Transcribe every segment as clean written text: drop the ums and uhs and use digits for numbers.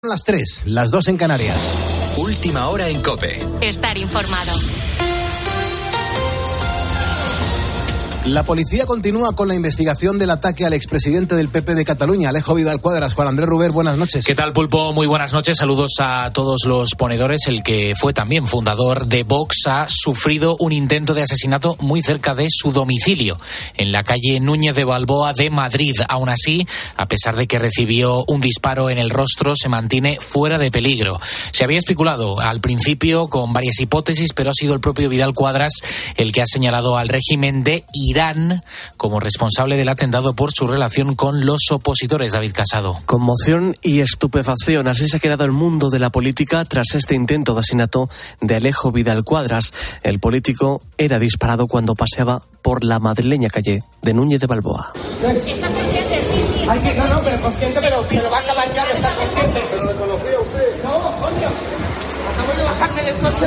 Las 3, las 2 en Canarias. Última hora en COPE. Estar informado. La policía continúa con la investigación del ataque al expresidente del PP de Cataluña, Alejo Vidal Quadras. Juan Andrés Ruber, buenas noches. ¿Qué tal, Pulpo? Muy buenas noches. Saludos a todos los ponedores. El que fue también fundador de Vox ha sufrido un intento de asesinato muy cerca de su domicilio, en la calle Núñez de Balboa de Madrid. Aún así, a pesar de que recibió un disparo en el rostro, se mantiene fuera de peligro. Se había especulado al principio con varias hipótesis, pero ha sido el propio Vidal Quadras el que ha señalado al régimen de Irán como responsable del atentado por su relación con los opositores. David Casado. Conmoción y estupefacción. Así se ha quedado el mundo de la política tras este intento de asesinato de Alejo Vidal Quadras. El político era disparado cuando paseaba por la madrileña calle de Núñez de Balboa. ¿Está consciente? Sí. Ay, que no, pero consciente, pero va a acabar ya de estar consciente. ¿Pero lo conocía usted? No, coño. Acabo de bajarme del coche.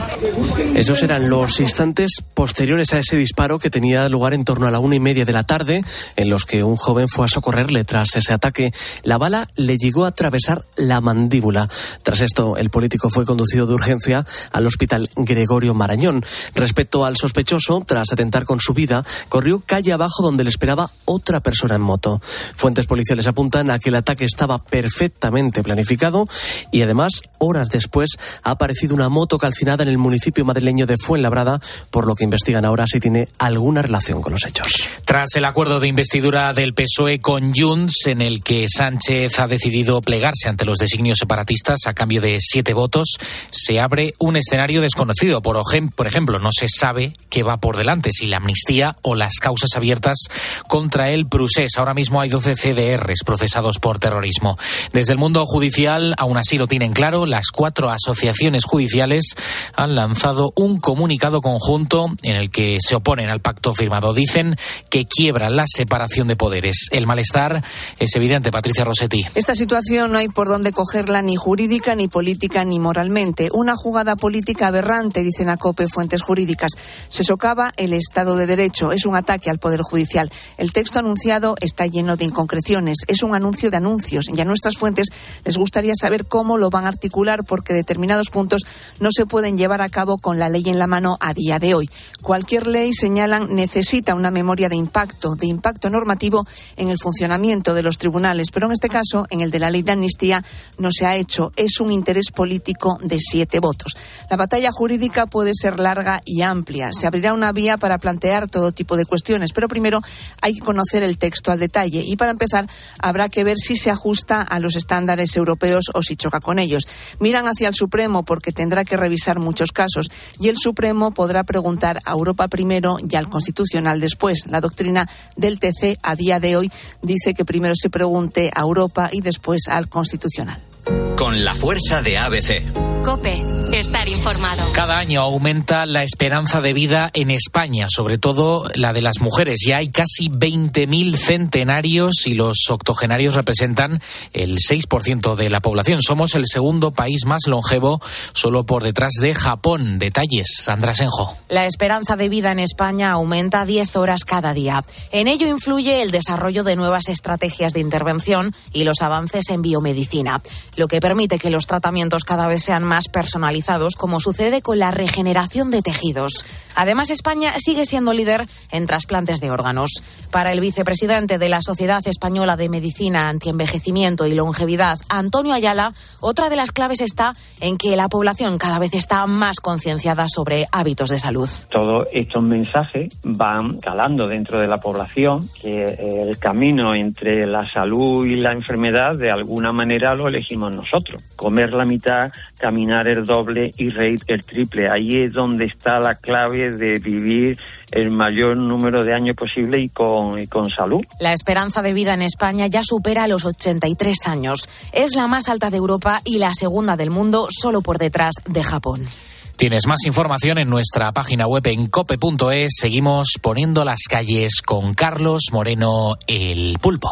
Esos eran los instantes posteriores a ese disparo que tenía lugar en torno a la 1:30 de la tarde, en los que un joven fue a socorrerle tras ese ataque. La bala le llegó a atravesar la mandíbula. Tras esto, el político fue conducido de urgencia al hospital Gregorio Marañón. Respecto al sospechoso, tras atentar con su vida, corrió calle abajo donde le esperaba otra persona en moto. Fuentes policiales apuntan a que el ataque estaba perfectamente planificado y además, horas después, ha aparecido una moto calcinada en el municipio madrileño de Fuenlabrada, por lo que investigan ahora si tiene alguna relación con los hechos. Tras el acuerdo de investidura del PSOE con Junts, en el que Sánchez ha decidido plegarse ante los designios separatistas a cambio de 7 votos, se abre un escenario desconocido. Por ejemplo, no se sabe qué va por delante, si la amnistía o las causas abiertas contra el Prusés. Ahora mismo hay 12 CDRs procesados por terrorismo. Desde el mundo judicial, aún así lo tienen claro, las 4 asociaciones judiciales han lanzado un comunicado conjunto en el que se oponen al pacto firmado. Dicen que quiebra la separación de poderes. El malestar es evidente. Patricia Rossetti. Esta situación no hay por dónde cogerla ni jurídica, ni política, ni moralmente. Una jugada política aberrante, dicen a COPE fuentes jurídicas. Se socava el Estado de Derecho. Es un ataque al Poder Judicial. El texto anunciado está lleno de inconcreciones. Es un anuncio de anuncios. Y a nuestras fuentes les gustaría saber cómo lo van a articular, porque determinados puntos no se pueden llevar a cabo con la ley en la mano a día de hoy. Cualquier ley, señalan, necesita una memoria de impacto normativo en el funcionamiento de los tribunales, pero en este caso, en el de la ley de amnistía, no se ha hecho. Es un interés político de 7 votos. La batalla jurídica puede ser larga y amplia. Se abrirá una vía para plantear todo tipo de cuestiones, pero primero hay que conocer el texto al detalle y para empezar habrá que ver si se ajusta a los estándares europeos o si choca con ellos. Miran hacia el Supremo porque tendrá que revisar muchos casos y el Supremo podrá preguntar a Europa primero y al Constitucional después. La doctrina del TC a día de hoy dice que primero se pregunte a Europa y después al Constitucional. Con la fuerza de ABC. COPE. Estar informado. Cada año aumenta la esperanza de vida en España, sobre todo la de las mujeres. Ya hay casi 20.000 centenarios y los octogenarios representan el 6% de la población. Somos el segundo país más longevo, solo por detrás de Japón. Detalles, Sandra Senjo. La esperanza de vida en España aumenta 10 horas cada día. En ello influye el desarrollo de nuevas estrategias de intervención y los avances en biomedicina, lo que permite que los tratamientos cada vez sean más personalizados, como sucede con la regeneración de tejidos. Además, España sigue siendo líder en trasplantes de órganos. Para el vicepresidente de la Sociedad Española de Medicina, Antienvejecimiento y Longevidad, Antonio Ayala, otra de las claves está en que la población cada vez está más concienciada sobre hábitos de salud. Todos estos mensajes van calando dentro de la población, que el camino entre la salud y la enfermedad de alguna manera lo elegimos nosotros. Comer la mitad, caminar el doble y reír el triple. Ahí es donde está la clave de vivir el mayor número de años posible y con salud. La esperanza de vida en España ya supera los 83 años. Es la más alta de Europa y la segunda del mundo, solo por detrás de Japón. Tienes más información en nuestra página web en cope.es. Seguimos poniendo las calles con Carlos Moreno, el Pulpo.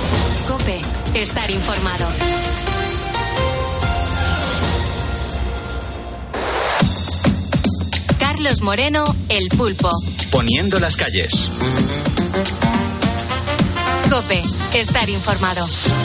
COPE. Estar informado. Carlos Moreno, el Pulpo. Poniendo las calles. COPE. Estar informado.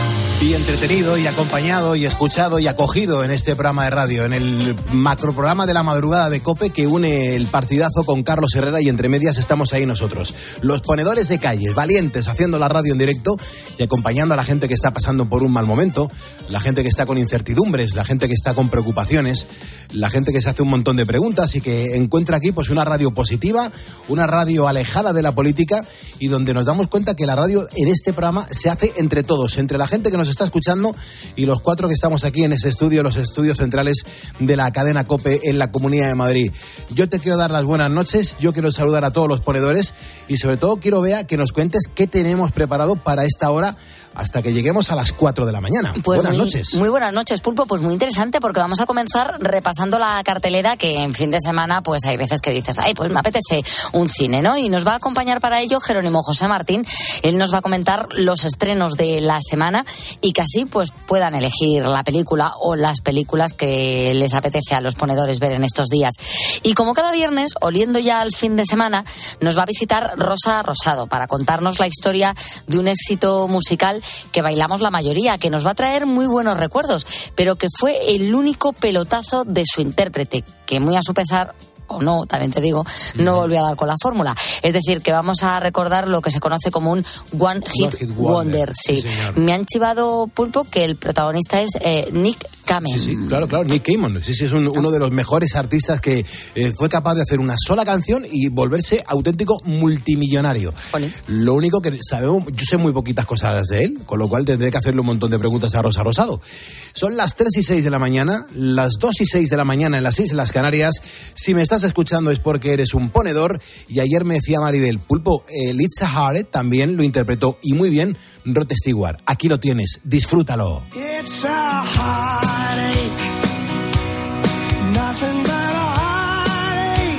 Y entretenido y acompañado y escuchado y acogido en este programa de radio, en el macroprograma de la madrugada de COPE que une el partidazo con Carlos Herrera, y entre medias estamos ahí nosotros, los ponedores de calles, valientes, haciendo la radio en directo y acompañando a la gente que está pasando por un mal momento, la gente que está con incertidumbres, la gente que está con preocupaciones, la gente que se hace un montón de preguntas y que encuentra aquí pues una radio positiva, una radio alejada de la política, y donde nos damos cuenta que la radio en este programa se hace entre todos, entre la gente que nos está escuchando y los cuatro que estamos aquí en ese estudio, los estudios centrales de la cadena COPE en la Comunidad de Madrid. Yo te quiero dar las buenas noches, yo quiero saludar a todos los ponedores y sobre todo quiero, Bea, que nos cuentes qué tenemos preparado para esta hora hasta que lleguemos a las 4 de la mañana. Pues buenas noches. Muy buenas noches, Pulpo. Pues muy interesante, porque vamos a comenzar repasando la cartelera, que en fin de semana pues hay veces que dices, ay, pues me apetece un cine, ¿no? Y nos va a acompañar para ello Jerónimo José Martín. Él nos va a comentar los estrenos de la semana y que así pues puedan elegir la película o las películas que les apetece a los ponedores ver en estos días. Y como cada viernes, oliendo ya al fin de semana, nos va a visitar Rosa Rosado para contarnos la historia de un éxito musical que bailamos la mayoría, que nos va a traer muy buenos recuerdos, pero que fue el único pelotazo de su intérprete, que muy a su pesar, o no, también te digo, no volvió a dar con la fórmula. Es decir, que vamos a recordar lo que se conoce como un One Hit Wonder. Sí. Me han chivado, Pulpo, que el protagonista es Nick Kamen. Sí, claro, Nick Kamen. Sí, es uno de los mejores artistas que fue capaz de hacer una sola canción y volverse auténtico multimillonario. Vale. Lo único que sabemos, yo sé muy poquitas cosas de él, con lo cual tendré que hacerle un montón de preguntas a Rosa Rosado. Son las 3:06 de la mañana, las 2:06 de la mañana en las Islas Canarias. Si me estás escuchando es porque eres un ponedor, y ayer me decía Maribel, Pulpo, It's a Heart también lo interpretó y muy bien Rod Stewart. Aquí lo tienes, disfrútalo. It's a heartache, nothing but a heartache,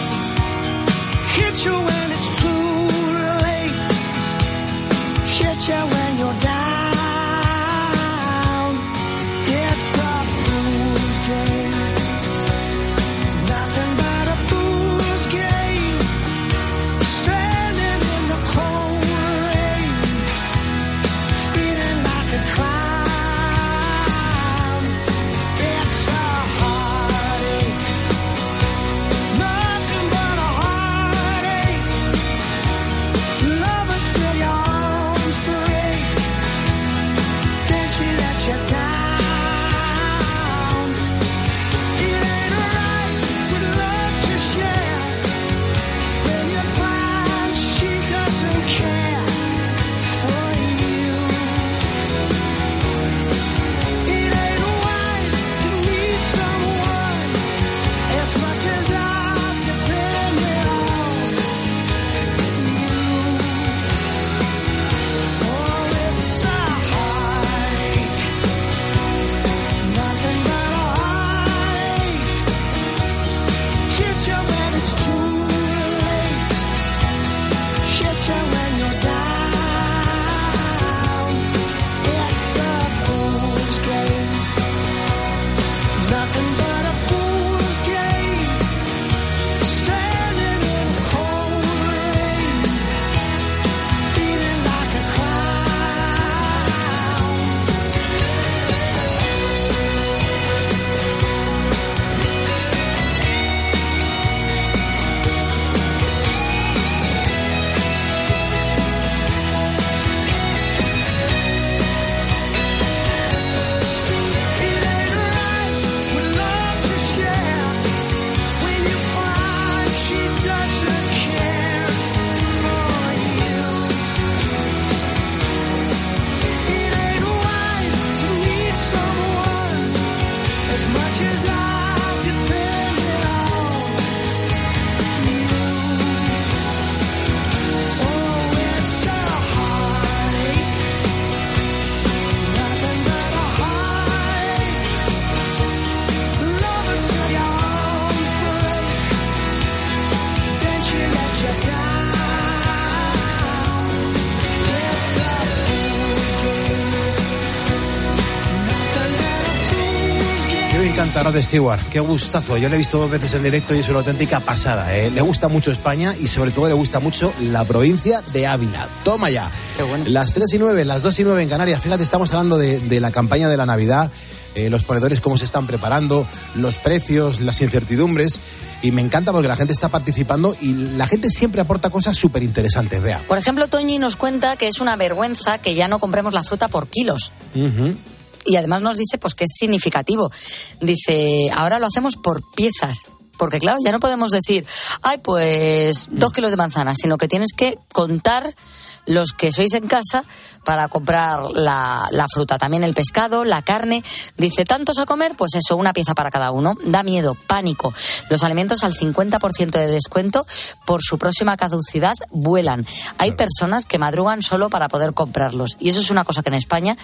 hit you when it's too late, hit you when you're down, it's a fool's game. encanta Rod Stewart, qué gustazo. Yo le he visto 2 veces en directo y es una auténtica pasada, ¿eh? Le gusta mucho España y sobre todo le gusta mucho la provincia de Ávila. Toma ya. Qué bueno. Las 3:09, las 2:09 en Canarias. Fíjate, estamos hablando de la campaña de la Navidad, los ponedores cómo se están preparando, los precios, las incertidumbres. Y me encanta porque la gente está participando y la gente siempre aporta cosas súper interesantes, vea. Por ejemplo, Toñi nos cuenta que es una vergüenza que ya no compremos la fruta por kilos. Uh-huh. Y además nos dice pues que es significativo. Dice, ahora lo hacemos por piezas. Porque claro, ya no podemos decir, ay, pues 2 kilos de manzanas, sino que tienes que contar los que sois en casa para comprar la fruta. También el pescado, la carne. Dice, ¿tantos a comer? Pues eso, una pieza para cada uno. Da miedo, pánico. Los alimentos al 50% de descuento por su próxima caducidad vuelan. Hay personas que madrugan solo para poder comprarlos. Y eso es una cosa que en España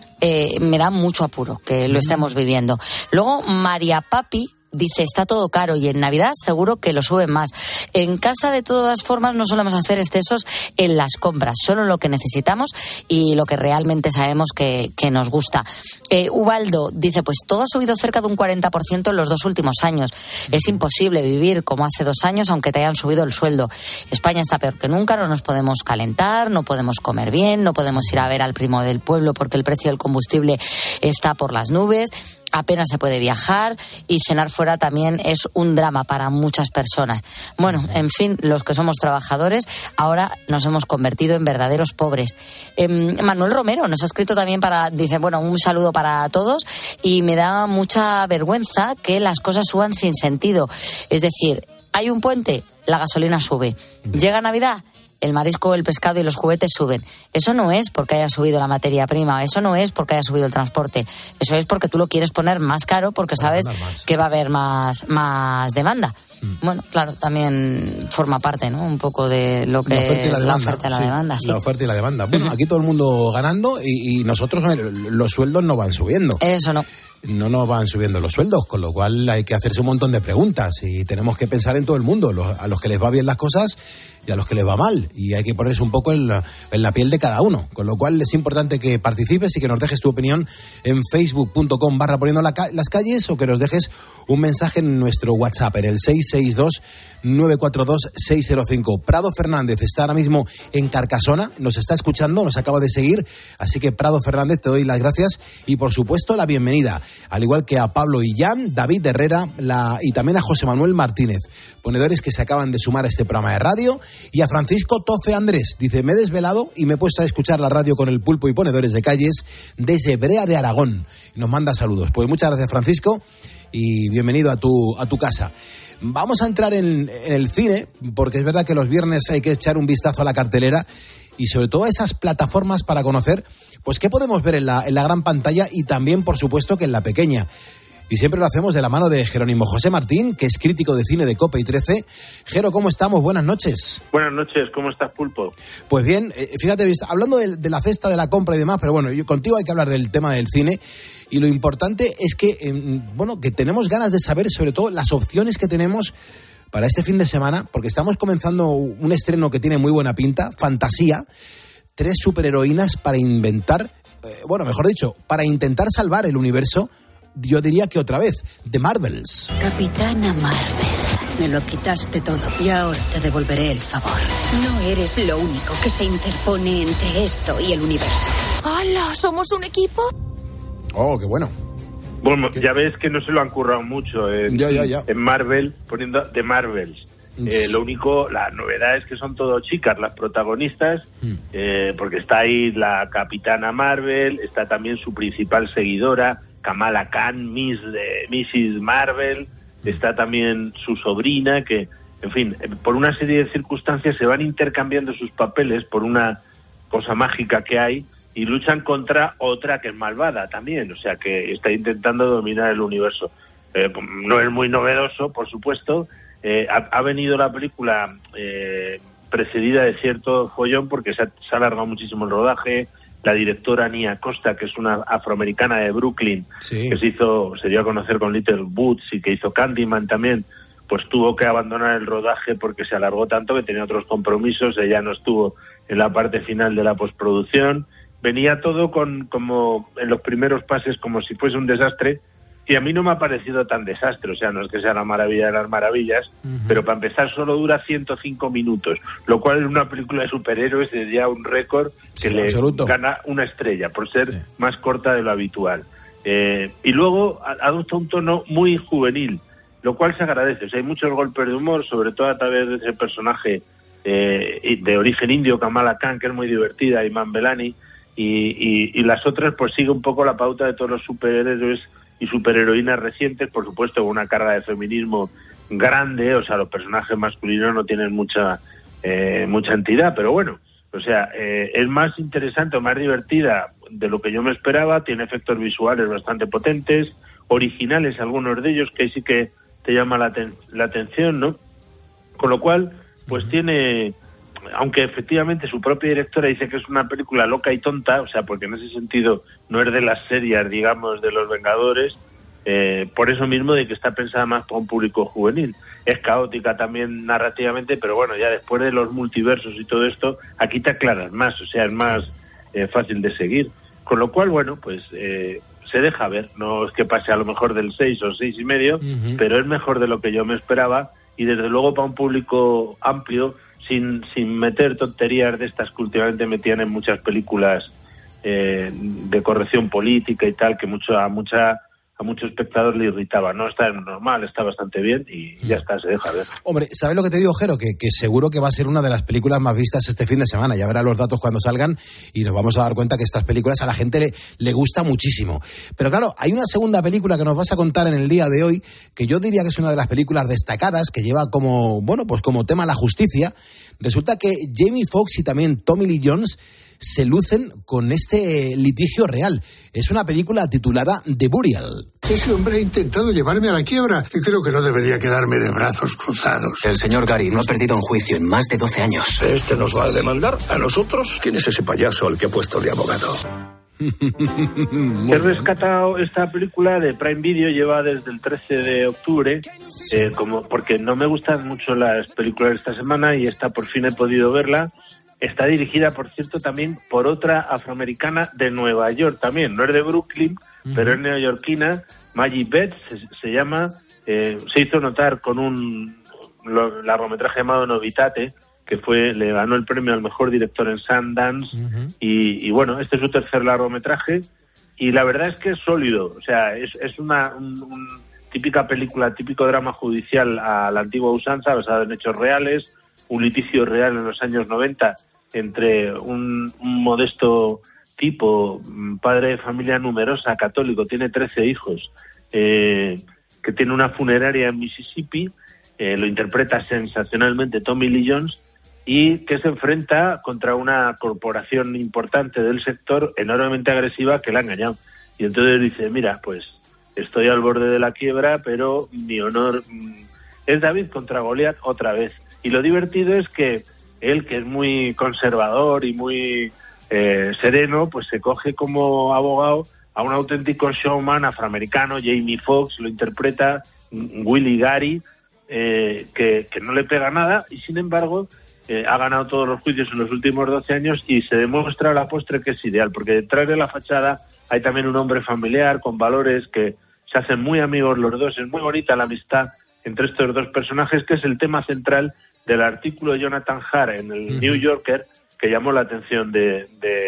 me da mucho apuro que lo estemos viviendo. Luego, María Papi dice, está todo caro y en Navidad seguro que lo suben más. En casa, de todas formas, no solemos hacer excesos en las compras, solo lo que necesitamos y lo que realmente sabemos que nos gusta. Ubaldo dice, pues todo ha subido cerca de un 40% en los 2 últimos años. Es imposible vivir como hace 2 años aunque te hayan subido el sueldo. España está peor que nunca, no nos podemos calentar, no podemos comer bien, no podemos ir a ver al primo del pueblo porque el precio del combustible está por las nubes. Apenas se puede viajar y cenar fuera también es un drama para muchas personas. Bueno, en fin, los que somos trabajadores ahora nos hemos convertido en verdaderos pobres. Manuel Romero nos ha escrito también dice, bueno, un saludo para todos y me da mucha vergüenza que las cosas suban sin sentido. Es decir, hay un puente, la gasolina sube. Llega Navidad, el marisco, el pescado y los juguetes suben. Eso no es porque haya subido la materia prima, eso no es porque haya subido el transporte, eso es porque tú lo quieres poner más caro porque sabes que va a haber más demanda. Bueno, claro, también forma parte, ¿no? Un poco de lo que la oferta y la demanda. La oferta y la demanda, sí. La oferta y la demanda. Bueno, aquí todo el mundo ganando y nosotros los sueldos no van subiendo. Eso no. No nos van subiendo los sueldos, con lo cual hay que hacerse un montón de preguntas y tenemos que pensar en todo el mundo, a los que les va bien las cosas y a los que les va mal, y hay que ponerse un poco en la piel de cada uno, con lo cual es importante que participes y que nos dejes tu opinión en facebook.com/poniendo las calles o que nos dejes un mensaje en nuestro WhatsApp en el 662-942-605. Prado Fernández está ahora mismo en Carcasona, nos está escuchando, nos acaba de seguir, así que Prado Fernández, te doy las gracias y por supuesto la bienvenida, al igual que a Pablo Illán, David Herrera y también a José Manuel Martínez, ponedores que se acaban de sumar a este programa de radio, y a Francisco Tofe Andrés. Dice, me he desvelado y me he puesto a escuchar la radio con el Pulpo y ponedores de calles desde Brea de Aragón. Nos manda saludos. Pues muchas gracias, Francisco, y bienvenido a tu casa. Vamos a entrar en el cine, porque es verdad que los viernes hay que echar un vistazo a la cartelera y sobre todo a esas plataformas para conocer pues qué podemos ver en la gran pantalla y también, por supuesto, que en la pequeña. Y siempre lo hacemos de la mano de Jerónimo José Martín, que es crítico de cine de COPE y 13. Jero, ¿cómo estamos? Buenas noches. Buenas noches, ¿cómo estás, Pulpo? Pues bien, fíjate, hablando de la cesta de la compra y demás, pero bueno, contigo hay que hablar del tema del cine. Y lo importante es que, que tenemos ganas de saber sobre todo las opciones que tenemos para este fin de semana, porque estamos comenzando un estreno que tiene muy buena pinta, Fantasía, 3 superheroínas para para intentar salvar el universo. Yo diría que otra vez, The Marvels. Capitana Marvel, me lo quitaste todo y ahora te devolveré el favor. No eres lo único que se interpone entre esto y el universo. ¡Hala! ¿Somos un equipo? Oh, qué bueno. Bueno, ya ves que no se lo han currado mucho en Marvel, poniendo The Marvels. Lo único, la novedad es que son todo chicas las protagonistas, porque está ahí la Capitana Marvel, está también su principal seguidora, Kamala Khan, Mrs. Marvel, está también su sobrina, que, en fin, por una serie de circunstancias se van intercambiando sus papeles por una cosa mágica que hay y luchan contra otra que es malvada también, o sea que está intentando dominar el universo. No es muy novedoso, por supuesto. Ha venido la película precedida de cierto follón porque se ha alargado muchísimo el rodaje. La directora Nia Costa, que es una afroamericana de Brooklyn, que se dio a conocer con Little Boots y que hizo Candyman también, pues tuvo que abandonar el rodaje porque se alargó tanto que tenía otros compromisos. Ella no estuvo en la parte final de la postproducción. Venía todo como en los primeros pases como si fuese un desastre Y a mí no me ha parecido tan desastre, o sea, no es que sea la maravilla de las maravillas, pero para empezar solo dura 105 minutos, lo cual en una película de superhéroes es ya un récord que le gana una estrella, por ser más corta de lo habitual. Y luego adopta un tono muy juvenil, lo cual se agradece. O sea, hay muchos golpes de humor, sobre todo a través de ese personaje de origen indio, Kamala Khan, que es muy divertida, Iman Belani, y las otras pues sigue un poco la pauta de todos los superhéroes y superheroínas recientes, por supuesto, con una carga de feminismo grande. O sea, los personajes masculinos no tienen mucha entidad, pero bueno, o sea, es más interesante o más divertida de lo que yo me esperaba, tiene efectos visuales bastante potentes, originales algunos de ellos, que ahí sí que te llama la atención, ¿no? Con lo cual, pues tiene, aunque efectivamente su propia directora dice que es una película loca y tonta, o sea, porque en ese sentido no es de las series, digamos, de los Vengadores, por eso mismo de que está pensada más para un público juvenil. Es caótica también narrativamente, pero bueno, ya después de los multiversos y todo esto, aquí te aclaras más, o sea, es más fácil de seguir. Con lo cual, bueno, pues se deja ver, no es que pase a lo mejor del 6 o 6,5, pero es mejor de lo que yo me esperaba, y desde luego para un público amplio, sin meter tonterías de estas que últimamente metían en muchas películas de corrección política y tal, que a mucho espectador le irritaba. No está normal, está bastante bien y ya está, se deja ver. Hombre, ¿sabes lo que te digo, Jero? Que seguro que va a ser una de las películas más vistas este fin de semana. Ya verás los datos cuando salgan y nos vamos a dar cuenta que estas películas a la gente le gusta muchísimo. Pero claro, hay una segunda película que nos vas a contar en el día de hoy, que yo diría que es una de las películas destacadas, que lleva como tema la justicia. Resulta que Jamie Foxx y también Tommy Lee Jones se lucen con este litigio real. Es una película titulada The Burial. Ese hombre ha intentado llevarme a la quiebra y creo que no debería quedarme de brazos cruzados. El señor Gary no ha perdido un juicio en más de 12 años. ¿Este nos va a demandar a nosotros? ¿Quién es ese payaso al que ha puesto de abogado? He rescatado esta película de Prime Video, lleva desde el 13 de octubre, porque no me gustan mucho las películas de esta semana y esta por fin he podido verla. Está dirigida, por cierto, también por otra afroamericana de Nueva York también. No es de Brooklyn, pero es neoyorquina. Maggie Betts se llama. Se hizo notar con un largometraje llamado Novitate, que le ganó el premio al mejor director en Sundance. Y bueno, este es su tercer largometraje. Y la verdad es que es sólido. O sea, es una típica película, típico drama judicial a la antigua usanza, basado en hechos reales. Un litigio real en los años 90 entre un modesto tipo, padre de familia numerosa, católico, tiene 13 hijos, que tiene una funeraria en Mississippi, lo interpreta sensacionalmente Tommy Lee Jones, y que se enfrenta contra una corporación importante del sector enormemente agresiva que la ha engañado. Y entonces dice, mira, pues estoy al borde de la quiebra, pero mi honor es David contra Goliat otra vez. Y lo divertido es que él, que es muy conservador y muy sereno, pues se coge como abogado a un auténtico showman afroamericano. Jamie Foxx lo interpreta, Willie Gary, que no le pega nada y sin embargo ha ganado todos los juicios en los últimos 12 años y se demuestra a la postre que es ideal, porque detrás de la fachada hay también un hombre familiar con valores que se hacen muy amigos los dos. Es muy bonita la amistad entre estos dos personajes, que es el tema central del artículo de Jonathan Hart en el New Yorker, que llamó la atención de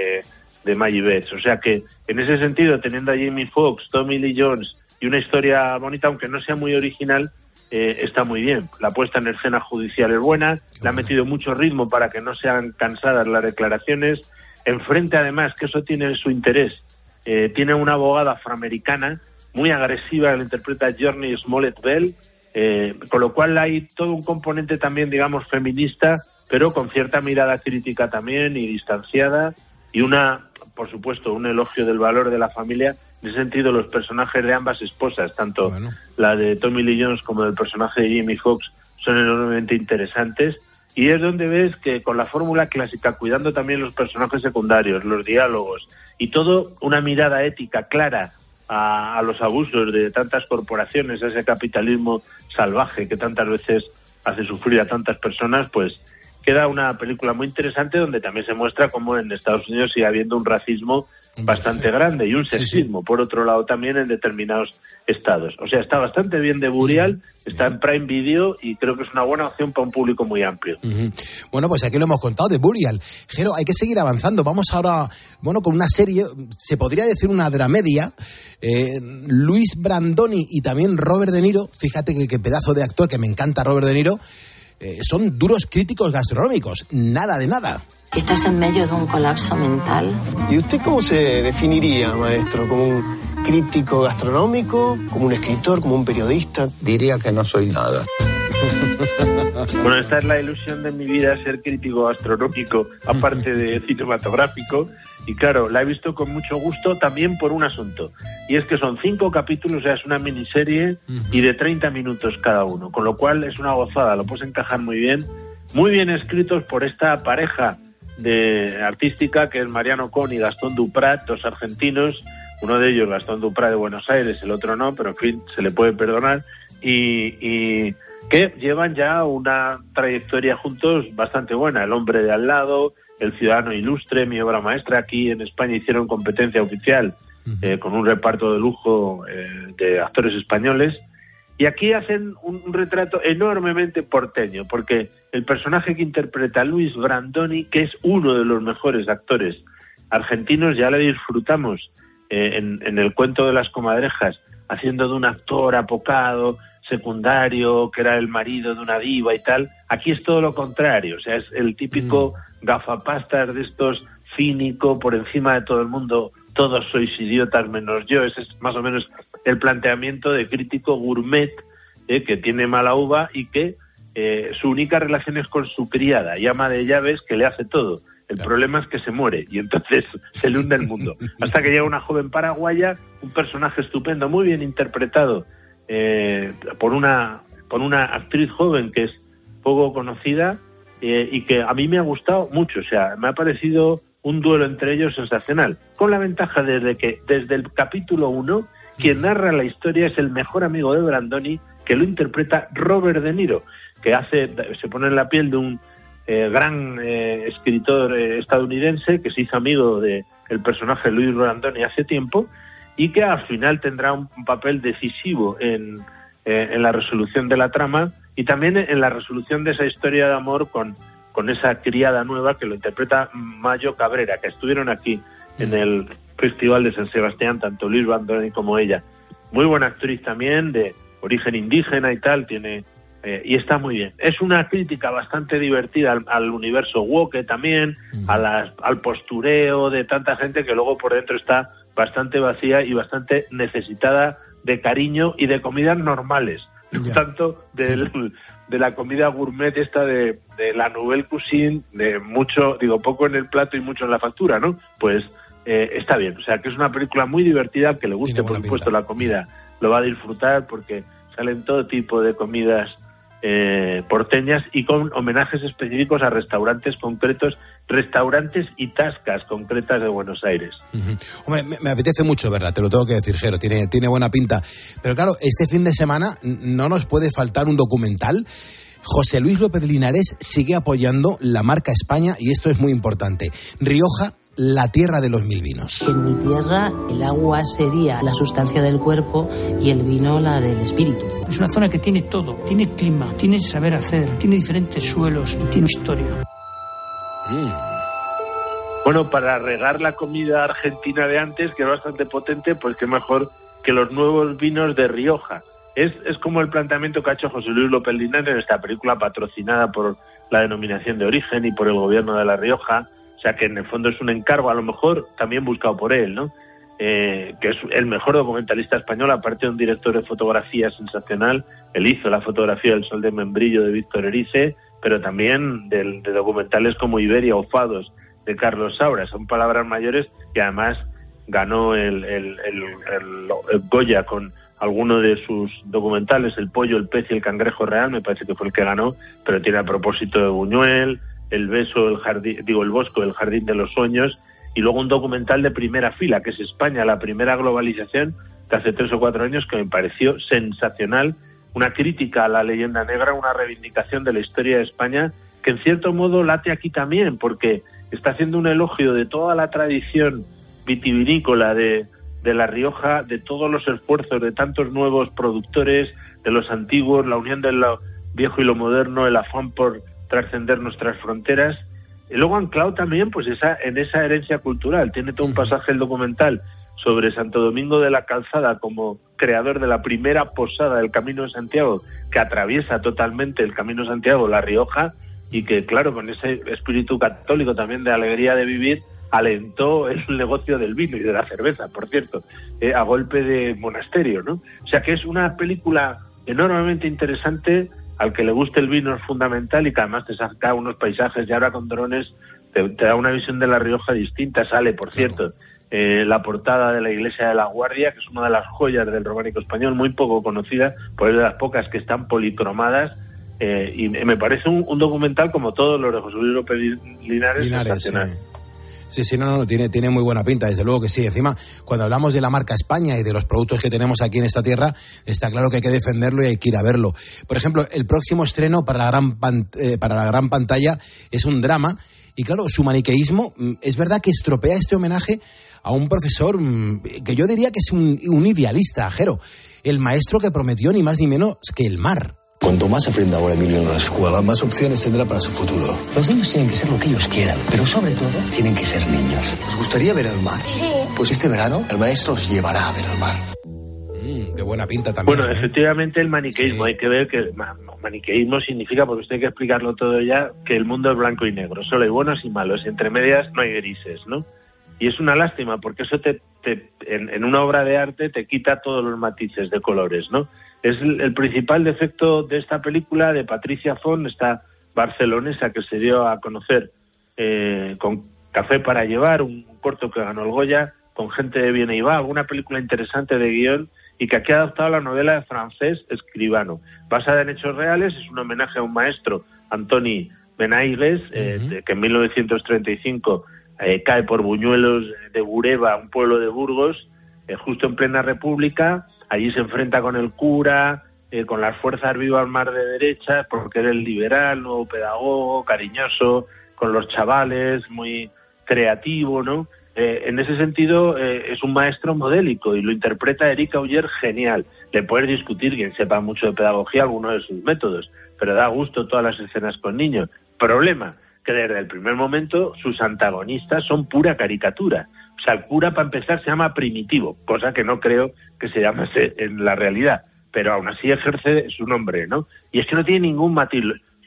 Maggie Betts. O sea que, en ese sentido, teniendo a Jamie Foxx, Tommy Lee Jones y una historia bonita, aunque no sea muy original, está muy bien. La puesta en escena judicial es buena, le ha metido mucho ritmo para que no sean cansadas las declaraciones. Enfrente, además, que eso tiene su interés, tiene una abogada afroamericana muy agresiva, la interpreta Journey Smollett Bell, con lo cual hay todo un componente también, digamos, feminista, pero con cierta mirada crítica también y distanciada, y por supuesto, un elogio del valor de la familia. En ese sentido, los personajes de ambas esposas, tanto la de Tommy Lee Jones como del personaje de Jamie Foxx, son enormemente interesantes, y es donde ves que con la fórmula clásica, cuidando también los personajes secundarios, los diálogos, y todo una mirada ética clara a los abusos de tantas corporaciones, a ese capitalismo salvaje que tantas veces hace sufrir a tantas personas, pues queda una película muy interesante donde también se muestra cómo en Estados Unidos sigue habiendo un racismo bastante grande y un sexismo, por otro lado, también en determinados estados. O sea, está bastante bien de Burial, está en Prime Video y creo que es una buena opción para un público muy amplio. Bueno, pues aquí lo hemos contado de Burial. Jero, hay que seguir avanzando. Vamos ahora, con una serie, se podría decir una dramedia. Luis Brandoni y también Robert De Niro, fíjate que pedazo de actor, que me encanta Robert De Niro, son duros críticos gastronómicos, nada de nada. ¿Estás en medio de un colapso mental? ¿Y usted cómo se definiría, maestro? ¿Como un crítico gastronómico? ¿Como un escritor? ¿Como un periodista? Diría que no soy nada. Bueno, esta es la ilusión de mi vida, ser crítico gastronómico, aparte de cinematográfico. Y claro, la he visto con mucho gusto también por un asunto. Y es que son 5 capítulos, o sea, es una miniserie y de 30 minutos cada uno. Con lo cual es una gozada, lo puedes encajar muy bien escritos por esta pareja de artística que es Mariano Con y Gastón Duprat, 2 argentinos, uno de ellos Gastón Duprat de Buenos Aires, el otro no, pero en fin, se le puede perdonar, y que llevan ya una trayectoria juntos bastante buena. El hombre de al lado, El ciudadano ilustre, Mi obra maestra. Aquí en España hicieron competencia oficial con un reparto de lujo de actores españoles. Y aquí hacen un retrato enormemente porteño, porque el personaje que interpreta Luis Brandoni, que es uno de los mejores actores argentinos, ya le disfrutamos en El cuento de las comadrejas, haciendo de un actor apocado, secundario, que era el marido de una diva y tal. Aquí es todo lo contrario, o sea, es el típico gafapastas de estos, cínico, por encima de todo el mundo, todos sois idiotas menos yo. Ese es más o menos el planteamiento de crítico gourmet que tiene mala uva y que su única relación es con su criada y ama de llaves, que le hace todo. El problema es que se muere y entonces se le hunde el mundo. Hasta que llega una joven paraguaya, un personaje estupendo, muy bien interpretado por una actriz joven que es poco conocida y que a mí me ha gustado mucho. O sea, me ha parecido un duelo entre ellos sensacional, con la ventaja de que desde el capítulo 1 quien narra la historia es el mejor amigo de Brandoni, que lo interpreta Robert De Niro, que se pone en la piel de un gran escritor estadounidense que se hizo amigo del personaje Luis Brandoni hace tiempo y que al final tendrá un papel decisivo en la resolución de la trama y también en la resolución de esa historia de amor con esa criada nueva que lo interpreta Mayo Cabrera, que estuvieron aquí en el Festival de San Sebastián, tanto Luis Brandoni como ella. Muy buena actriz también, de origen indígena y tal, y está muy bien. Es una crítica bastante divertida al universo woke también, al postureo de tanta gente que luego por dentro está bastante vacía y bastante necesitada de cariño y de comidas normales, no tanto de la comida gourmet esta de la nouvelle cuisine, de mucho, poco en el plato y mucho en la factura, ¿no? Pues está bien, o sea que es una película muy divertida, que le guste por supuesto la comida, lo va a disfrutar porque salen todo tipo de comidas porteñas y con homenajes específicos a restaurantes concretos, restaurantes y tascas concretas de Buenos Aires. Hombre, me apetece mucho verla, te lo tengo que decir, Jero, tiene buena pinta. Pero claro, este fin de semana no nos puede faltar un documental. José Luis López Linares sigue apoyando la marca España y esto es muy importante. Rioja, la tierra de los 1000 vinos. En mi tierra el agua sería la sustancia del cuerpo y el vino la del espíritu. Es una zona que tiene todo, tiene clima, tiene saber hacer, tiene diferentes suelos y tiene historia. Bueno, para regar la comida argentina de antes, que era bastante potente, pues qué mejor que los nuevos vinos de Rioja. Es como el planteamiento que ha hecho José Luis López Linares en esta película patrocinada por la denominación de origen y por el gobierno de La Rioja. O sea que en el fondo es un encargo, a lo mejor también buscado por él, ¿no? Que es el mejor documentalista español, aparte de un director de fotografía sensacional. Él hizo la fotografía del Sol de Membrillo de Víctor Erice, pero también de documentales como Iberia o Fados de Carlos Saura. Son palabras mayores, y además ganó el Goya con alguno de sus documentales, El pollo, el pez y el cangrejo real, me parece que fue el que ganó, pero tiene A propósito de Buñuel, El beso, el bosco, el jardín de los sueños, y luego un documental de primera fila, que es España, la primera globalización, de hace 3 o 4 años, que me pareció sensacional, una crítica a la leyenda negra, una reivindicación de la historia de España, que en cierto modo late aquí también, porque está haciendo un elogio de toda la tradición vitivinícola de La Rioja, de todos los esfuerzos de tantos nuevos productores, de los antiguos, la unión de lo viejo y lo moderno, el afán por trascender nuestras fronteras. Y luego anclado también pues en esa herencia cultural. Tiene todo un pasaje el documental sobre Santo Domingo de la Calzada como creador de la primera posada del Camino de Santiago, que atraviesa totalmente el Camino de Santiago, La Rioja, y que, claro, con ese espíritu católico también de alegría de vivir, alentó el negocio del vino y de la cerveza, por cierto, a golpe de monasterio, ¿no? O sea que es una película enormemente interesante. Al que le guste el vino es fundamental, y que además te saca unos paisajes, y ahora con drones te da una visión de La Rioja distinta. Sale, por cierto, la portada de la iglesia de la Guardia, que es una de las joyas del románico español, muy poco conocida, pues es de las pocas que están policromadas, y me parece un documental como todos los de José Luis López Linares sensacional. Sí, no, tiene muy buena pinta, desde luego que sí. Encima, cuando hablamos de la marca España y de los productos que tenemos aquí en esta tierra, está claro que hay que defenderlo y hay que ir a verlo. Por ejemplo, el próximo estreno para la gran pantalla es un drama, y claro, su maniqueísmo es verdad que estropea este homenaje a un profesor que yo diría que es un idealista, Jero, el maestro que prometió ni más ni menos que el mar. Cuanto más aprenda ahora Emilio en la escuela, más opciones tendrá para su futuro. Los niños tienen que ser lo que ellos quieran, pero sobre todo tienen que ser niños. ¿Os gustaría ver el mar? Sí. Pues este verano el maestro os llevará a ver el mar. Qué buena pinta también. Bueno, efectivamente el maniqueísmo, hay que ver que maniqueísmo significa, porque usted hay que explicarlo todo ya, que el mundo es blanco y negro, solo hay buenos y malos, y entre medias no hay grises, ¿no? Y es una lástima, porque eso en una obra de arte te quita todos los matices de colores, ¿no? Es el principal defecto de esta película de Patricia Font, esta barcelonesa que se dio a conocer con Café para llevar, un corto que ganó el Goya, con Gente de bien y va, una película interesante de guión, y que aquí ha adaptado la novela de Francés Escribano. Basada en hechos reales, es un homenaje a un maestro, Antoni Benaigues, que en 1935 cae por Buñuelos de Bureba, un pueblo de Burgos, justo en plena República. Allí se enfrenta con el cura, con las fuerzas vivas más de derecha, porque era el liberal, nuevo pedagogo, cariñoso, con los chavales, muy creativo, ¿no? En ese sentido, es un maestro modélico, y lo interpreta Erika Uller genial. Le puedes discutir, quien sepa mucho de pedagogía, algunos de sus métodos, pero da gusto todas las escenas con niños. Problema, que desde el primer momento sus antagonistas son pura caricatura. O sea, el cura, para empezar, se llama Primitivo, cosa que no creo que se llamase en la realidad, pero aún así ejerce su nombre, ¿no? Y es que no tiene ningún matiz.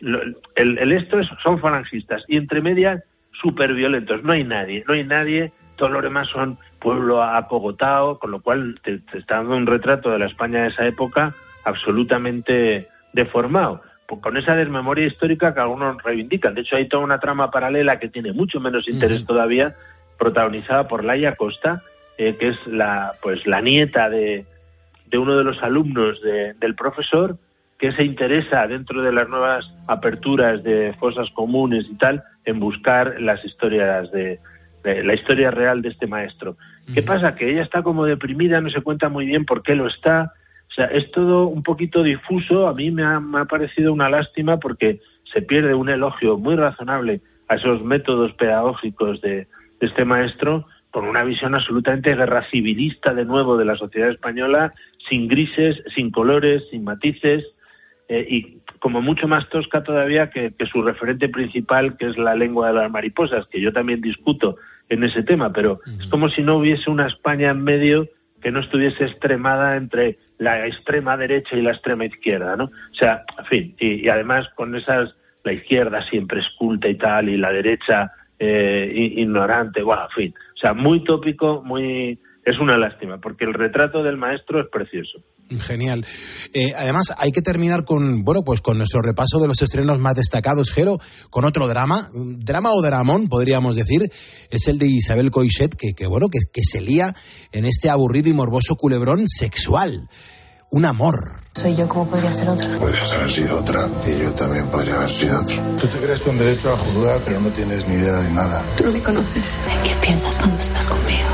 Son falangistas, y entre medias súper violentos. No hay nadie, todos los demás son pueblo acogotado, con lo cual te está dando un retrato de la España de esa época absolutamente deformado, con esa desmemoria histórica que algunos reivindican. De hecho, hay toda una trama paralela que tiene mucho menos interés todavía, protagonizada por Laia Costa, que es la nieta de uno de los alumnos del profesor, que se interesa, dentro de las nuevas aperturas de fosas comunes y tal, en buscar las historias de la historia real de este maestro. ¿Qué pasa? Que ella está como deprimida, no se cuenta muy bien por qué lo está. O sea, es todo un poquito difuso. A mí me ha parecido una lástima, porque se pierde un elogio muy razonable a esos métodos pedagógicos de este maestro, con una visión absolutamente guerra civilista de nuevo de la sociedad española, sin grises, sin colores, sin matices, y como mucho más tosca todavía que su referente principal, que es la lengua de las mariposas, que yo también discuto en ese tema, pero es como si no hubiese una España en medio que no estuviese extremada entre la extrema derecha y la extrema izquierda, ¿no? O sea, en fin, y además con la izquierda siempre es culta y tal, y la derecha ignorante, bueno, en fin, o sea, muy tópico, es una lástima, porque el retrato del maestro es precioso. Genial. Además, hay que terminar con nuestro repaso de los estrenos más destacados, Jero, con otro drama o dramón, podríamos decir, es el de Isabel Coixet, que se lía en este aburrido y morboso culebrón sexual. Un amor. Soy yo, ¿cómo podría ser otra? Podrías haber sido otra, y yo también podría haber sido otro. Tú te crees con derecho a juzgar, pero no tienes ni idea de nada. Tú no me conoces. ¿En qué piensas cuando estás conmigo?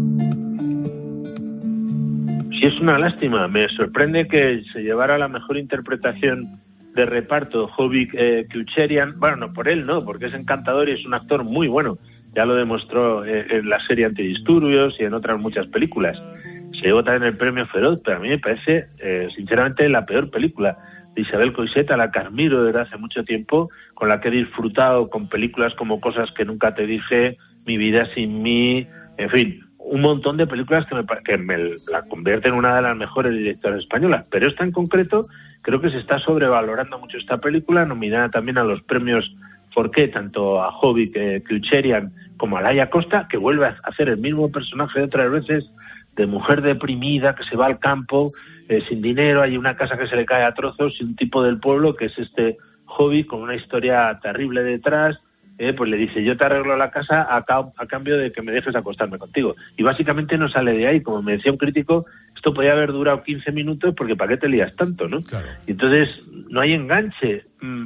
Sí, es una lástima. Me sorprende que se llevara la mejor interpretación de reparto Jovic Keucherian. Bueno, no por él, no, porque es encantador y es un actor muy bueno. ya lo demostró en la serie Antidisturbios y en otras muchas películas. Se llevó también el premio Feroz, pero a mí me parece, sinceramente, la peor película de Isabel Coixet, a la que admiro desde hace mucho tiempo, con la que he disfrutado con películas como Cosas que nunca te dije, Mi vida sin mí, en fin, un montón de películas que me la convierten en una de las mejores directoras españolas. Pero esta en concreto, creo que se está sobrevalorando mucho esta película, nominada también a los premios Forqué, tanto a Jovic Kricherian como a Laia Costa, que vuelve a hacer el mismo personaje de otras veces, de mujer deprimida que se va al campo sin dinero, hay una casa que se le cae a trozos y un tipo del pueblo, que es este Jovic, con una historia terrible detrás, pues le dice: yo te arreglo la casa a cambio de que me dejes acostarme contigo. Y básicamente no sale de ahí. Como me decía un crítico, esto podía haber durado 15 minutos porque ¿para qué te lías tanto, no? Claro. Y entonces no hay enganche.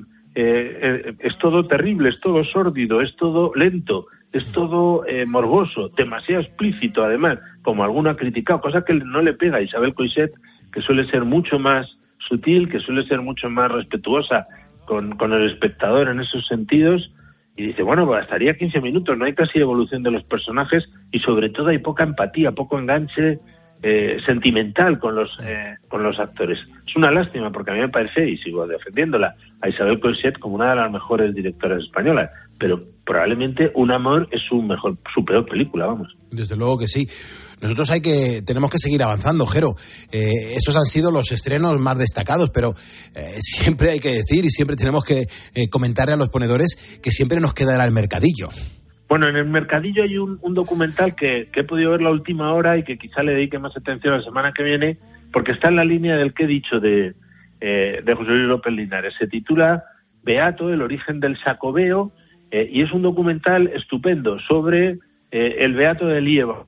Es todo terrible, es todo sórdido, es todo lento, es todo morboso, demasiado explícito además, como alguno ha criticado, cosa que no le pega a Isabel Coixet, que suele ser mucho más sutil, que suele ser mucho más respetuosa con el espectador en esos sentidos. Y dice, bueno, pues bastaría 15 minutos, no hay casi evolución de los personajes y sobre todo hay poca empatía, poco enganche sentimental con los actores. Es una lástima porque a mí me parece, y sigo defendiéndola, a Isabel Coixet como una de las mejores directoras españolas, pero probablemente Un amor es su peor película, vamos. Desde luego que sí. Nosotros tenemos que seguir avanzando, Jero. Estos han sido los estrenos más destacados, pero siempre hay que decir y siempre tenemos que comentarle a los ponedores que siempre nos quedará el mercadillo. Bueno, en el mercadillo hay un documental que he podido ver la última hora y que quizá le dedique más atención la semana que viene, porque está en la línea del que he dicho de José Luis López Linares. Se titula Beato, el origen del Sacobeo, y es un documental estupendo sobre el Beato de Liébana.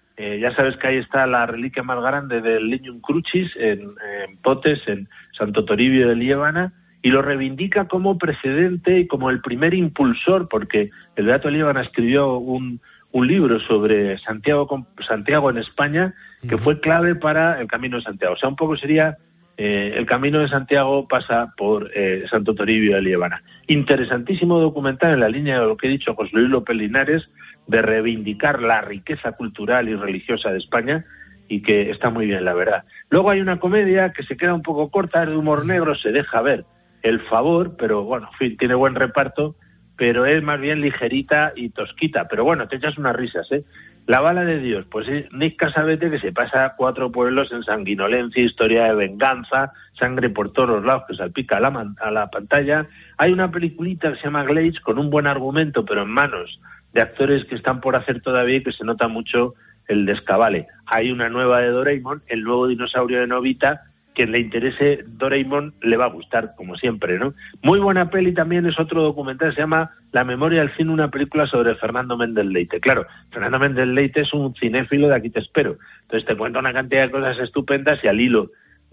Ya sabes que ahí está la reliquia más grande del Lignum Crucis en Potes, en Santo Toribio de Liébana, y lo reivindica como precedente y como el primer impulsor, porque el Beato de Liébana escribió un libro sobre Santiago en España, que fue clave para el Camino de Santiago. O sea, un poco sería el Camino de Santiago pasa por Santo Toribio de Liébana. Interesantísimo documental en la línea de lo que he dicho José Luis López Linares, de reivindicar la riqueza cultural y religiosa de España, y que está muy bien, la verdad. Luego hay una comedia que se queda un poco corta, es de humor negro, se deja ver, El favor, pero bueno, en fin, tiene buen reparto, pero es más bien ligerita y tosquita, pero bueno, te echas unas risas, ¿eh? La bala de Dios, pues es Nick Casabete, que se pasa 4 pueblos en sanguinolencia, historia de venganza, sangre por todos los lados que salpica a la pantalla. Hay una peliculita que se llama Glades, con un buen argumento, pero en manos de actores que están por hacer todavía y que se nota mucho el descabale. Hay una nueva de Doraemon, el nuevo dinosaurio de Novita. Quien le interese Doraemon le va a gustar, como siempre, ¿no? Muy buena peli también es otro documental, se llama La memoria del cine, una película sobre Fernando Méndez Leite. Claro, Fernando Méndez Leite es un cinéfilo de Aquí te espero. Entonces te cuenta una cantidad de cosas estupendas y al hilo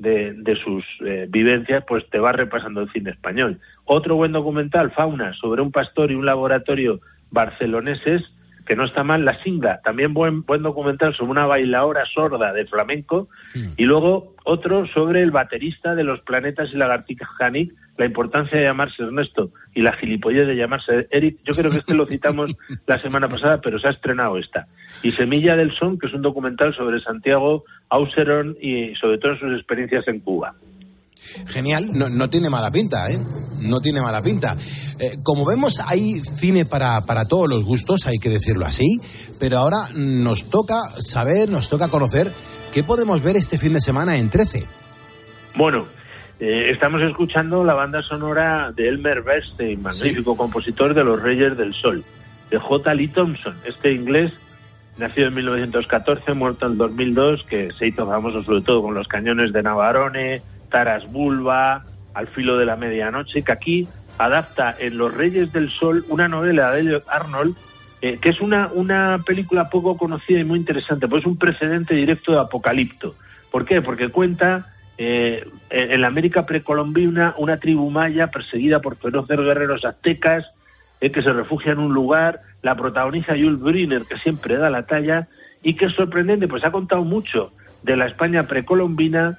de sus vivencias, pues te va repasando el cine español. Otro buen documental, Fauna, sobre un pastor y un laboratorio barceloneses, que no está mal, La Singa, también buen documental sobre una bailaora sorda de flamenco, y luego otro sobre el baterista de Los Planetas y Lagartija Janik, la importancia de llamarse Ernesto y la gilipollez de llamarse Eric. Yo creo que lo citamos la semana pasada, pero se ha estrenado esta. Y Semilla del Son, que es un documental sobre Santiago Auserón y sobre todo sus experiencias en Cuba. Genial, no tiene mala pinta, ¿eh? No tiene mala pinta. Como vemos, hay cine para todos los gustos, hay que decirlo así, pero ahora nos toca saber, nos toca conocer qué podemos ver este fin de semana en 13. Bueno, estamos escuchando la banda sonora de Elmer Bernstein, magnífico compositor de Los Reyes del Sol, de J. Lee Thompson, este inglés, nacido en 1914, muerto en 2002, que se hizo famoso sobre todo con Los Cañones de Navarone, Taras Bulba, Al filo de la medianoche, que aquí adapta en Los Reyes del Sol una novela de Elliot Arnold, que es una película poco conocida y muy interesante, pues es un precedente directo de Apocalipto. ¿Por qué? Porque cuenta en la América precolombina una tribu maya perseguida por feroces guerreros aztecas, que se refugia en un lugar. La protagoniza Jules Briner, que siempre da la talla, y que es sorprendente, pues ha contado mucho de la España precolombina,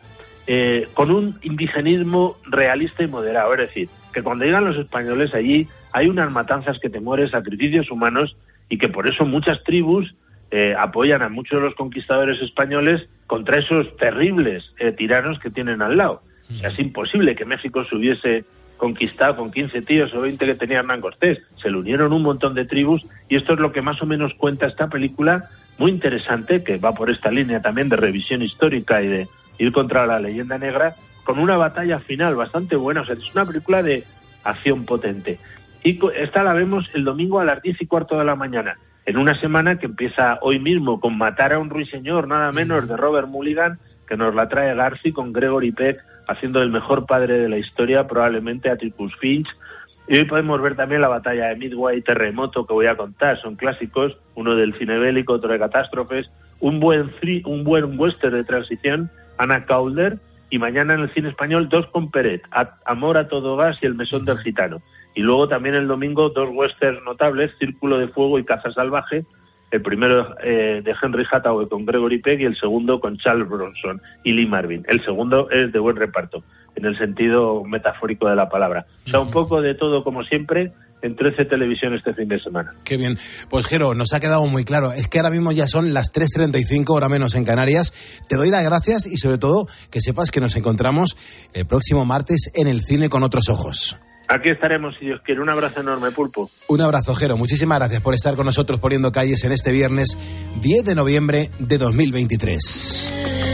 con un indigenismo realista y moderado. Es decir, que cuando llegan los españoles allí hay unas matanzas que te mueres, sacrificios humanos, y que por eso muchas tribus apoyan a muchos de los conquistadores españoles contra esos terribles tiranos que tienen al lado. O sea, es imposible que México se hubiese conquistado con 15 tíos o 20 que tenía Hernán Cortés. Se le unieron un montón de tribus y esto es lo que más o menos cuenta esta película, muy interesante, que va por esta línea también de revisión histórica y de ir contra la leyenda negra, con una batalla final bastante buena. O sea, es una película de acción potente. Y esta la vemos el domingo a las 10:15 de la mañana, en una semana que empieza hoy mismo con Matar a un ruiseñor, nada menos, de Robert Mulligan, que nos la trae Garci con Gregory Peck haciendo el mejor padre de la historia, probablemente Atticus Finch. Y hoy podemos ver también la batalla de Midway y Terremoto, que voy a contar. Son clásicos, uno del cine bélico, otro de catástrofes, un buen western de transición, Anna Calder, y mañana en el cine español 2 con Peret, Amor a todo gas y El mesón del gitano. Y luego también el domingo 2 westerns notables, Círculo de fuego y Caza salvaje, el primero de Henry Hathaway con Gregory Peck y el segundo con Charles Bronson y Lee Marvin. El segundo es de buen reparto, en el sentido metafórico de la palabra. O sea, un poco de todo, como siempre, en 13 Televisión este fin de semana. Qué bien. Pues, Jero, nos ha quedado muy claro. Es que ahora mismo ya son las 3:35, hora menos en Canarias. Te doy las gracias y, sobre todo, que sepas que nos encontramos el próximo martes en el cine con otros ojos. Aquí estaremos, si Dios quiere. Un abrazo enorme, Pulpo. Un abrazo, Jero. Muchísimas gracias por estar con nosotros poniendo calles en este viernes 10 de noviembre de 2023.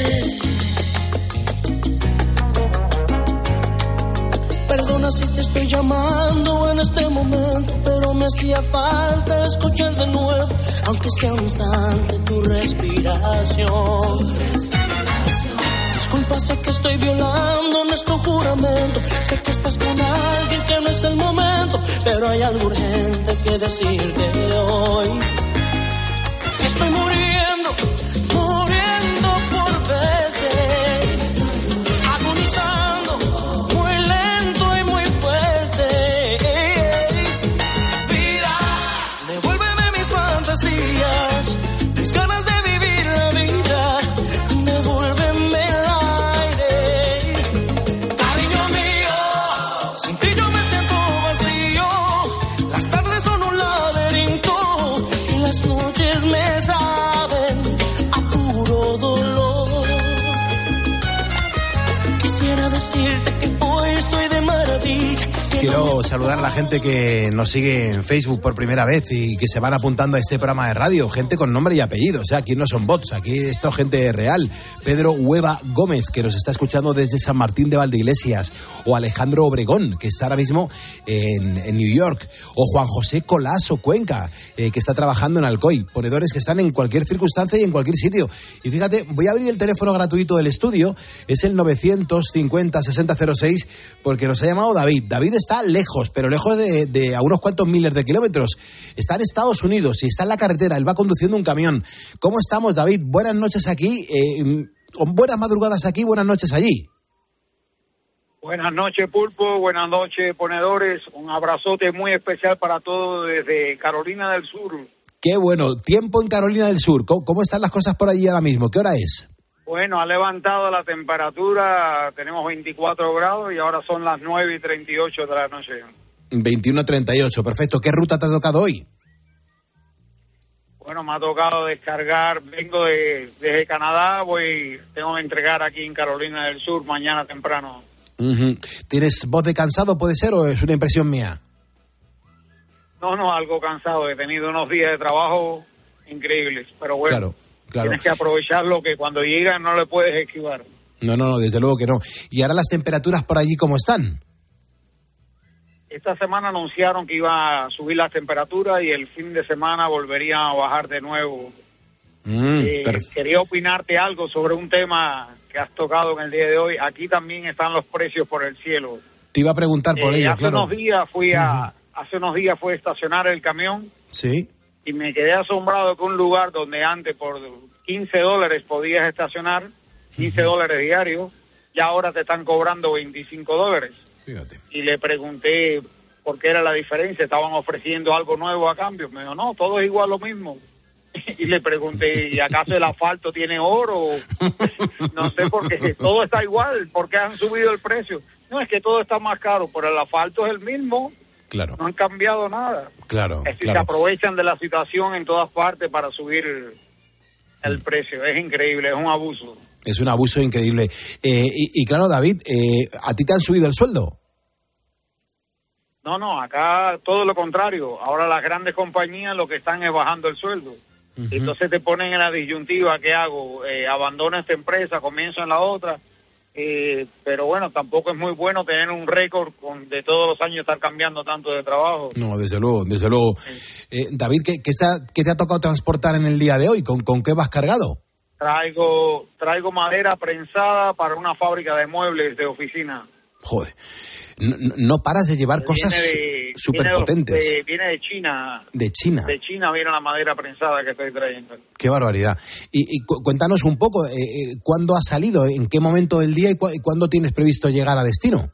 Perdona si te estoy llamando en este momento, pero me hacía falta escuchar de nuevo, aunque sea un instante, tu respiración. Disculpa, sé que estoy violando nuestro juramento, sé que estás con alguien que no es el momento, pero hay algo urgente que decirte hoy. Estoy muriendo por verte, agonizando, muy lento y muy fuerte. Vida, devuélveme mis fantasías, mis ganas de vivir la vida, devuélveme el aire. Cariño mío, sin ti yo me siento vacío, las tardes son un laberinto y las noches me saben a puro dolor. Quisiera decirte que hoy estoy de maravilla. Quiero saludar a la gente que nos sigue en Facebook por primera vez y que se van apuntando a este programa de radio. Gente con nombre y apellido. O sea, aquí no son bots, aquí esto es gente real. Pedro Hueva Gómez, que nos está escuchando desde San Martín de Valdeiglesias. O Alejandro Obregón, que está ahora mismo en New York. O Juan José Colaso Cuenca, que está trabajando en Alcoy. Ponedores que están en cualquier circunstancia y en cualquier sitio. Y fíjate, voy a abrir el teléfono gratuito del estudio. Es el 950-6006, porque nos ha llamado David. David está lejos, pero lejos de a unos cuantos miles de kilómetros. Está en Estados Unidos y está en la carretera. Él va conduciendo un camión. ¿Cómo estamos, David? Buenas noches aquí, buenas madrugadas aquí, buenas noches allí. Buenas noches, Pulpo. Buenas noches, ponedores. Un abrazote muy especial para todos desde Carolina del Sur. Qué bueno. Tiempo en Carolina del Sur. ¿Cómo están las cosas por allí ahora mismo? ¿Qué hora es? Bueno, ha levantado la temperatura, tenemos 24 grados y ahora son las 9:38 de la noche. 21:38, perfecto. ¿Qué ruta te ha tocado hoy? Bueno, me ha tocado descargar, vengo desde Canadá, tengo que entregar aquí en Carolina del Sur mañana temprano. Uh-huh. ¿Tienes voz de cansado, puede ser, o es una impresión mía? No, algo cansado, he tenido unos días de trabajo increíbles, pero bueno. Claro. Tienes que aprovecharlo, que cuando llegan no le puedes esquivar. No, desde luego que no. ¿Y ahora las temperaturas por allí cómo están? Esta semana anunciaron que iba a subir las temperaturas y el fin de semana volverían a bajar de nuevo. Quería opinarte algo sobre un tema que has tocado en el día de hoy. Aquí también están los precios por el cielo. Te iba a preguntar por ello, claro. Hace unos días fui a estacionar el camión. Sí. Y me quedé asombrado que un lugar donde antes por $15 podías estacionar, $15 diarios, y ahora te están cobrando $25. Fíjate. Y le pregunté por qué era la diferencia, estaban ofreciendo algo nuevo a cambio. Me dijo, no, todo es igual lo mismo. Y le pregunté, ¿y acaso el asfalto tiene oro? No sé, porque todo está igual, ¿por qué han subido el precio? No, es que todo está más caro, pero el asfalto es el mismo. Claro. No han cambiado nada. Claro, Se aprovechan de la situación en todas partes para subir el precio. Es increíble, es un abuso. Es un abuso increíble. Y claro, David, ¿a ti te han subido el sueldo? No, acá todo lo contrario. Ahora las grandes compañías lo que están es bajando el sueldo. Uh-huh. Entonces te ponen en la disyuntiva, ¿qué hago? ¿Abandono esta empresa, comienzo en la otra? Pero bueno, tampoco es muy bueno tener un récord de todos los años estar cambiando tanto de trabajo. No, desde luego. Sí. David, ¿qué te ha tocado transportar en el día de hoy? ¿Con qué vas cargado? Traigo madera prensada para una fábrica de muebles de oficina. Joder, no paras de llevar cosas súper potentes. Viene de China. ¿De China? De China viene la madera prensada que estoy trayendo. Qué barbaridad. Y cuéntanos un poco, ¿cuándo has salido? ¿En qué momento del día y cuándo tienes previsto llegar a destino?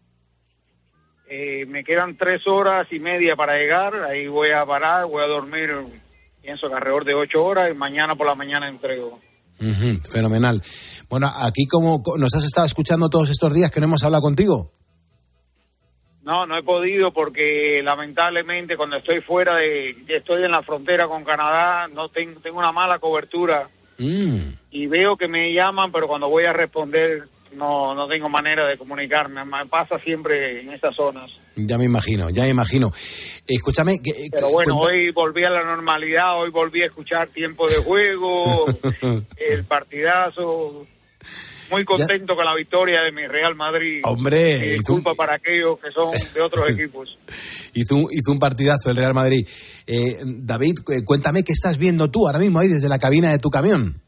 Me quedan 3 horas y media para llegar. Ahí voy a parar, voy a dormir, pienso que alrededor de 8 horas y mañana por la mañana entrego. Uh-huh, fenomenal. Bueno, aquí como nos has estado escuchando todos estos días que no hemos hablado contigo. No he podido porque lamentablemente cuando estoy estoy en la frontera con Canadá, no tengo una mala cobertura y veo que me llaman, pero cuando voy a responder no tengo manera de comunicarme. Me pasa siempre en esas zonas. Ya me imagino. Escúchame. Pero bueno, hoy volví a la normalidad, hoy volví a escuchar tiempo de juego, el partidazo. Muy contento con la victoria de mi Real Madrid. Hombre. Disculpa para aquellos que son de otros equipos. Hizo un partidazo el Real Madrid. David, cuéntame qué estás viendo tú ahora mismo ahí desde la cabina de tu camión.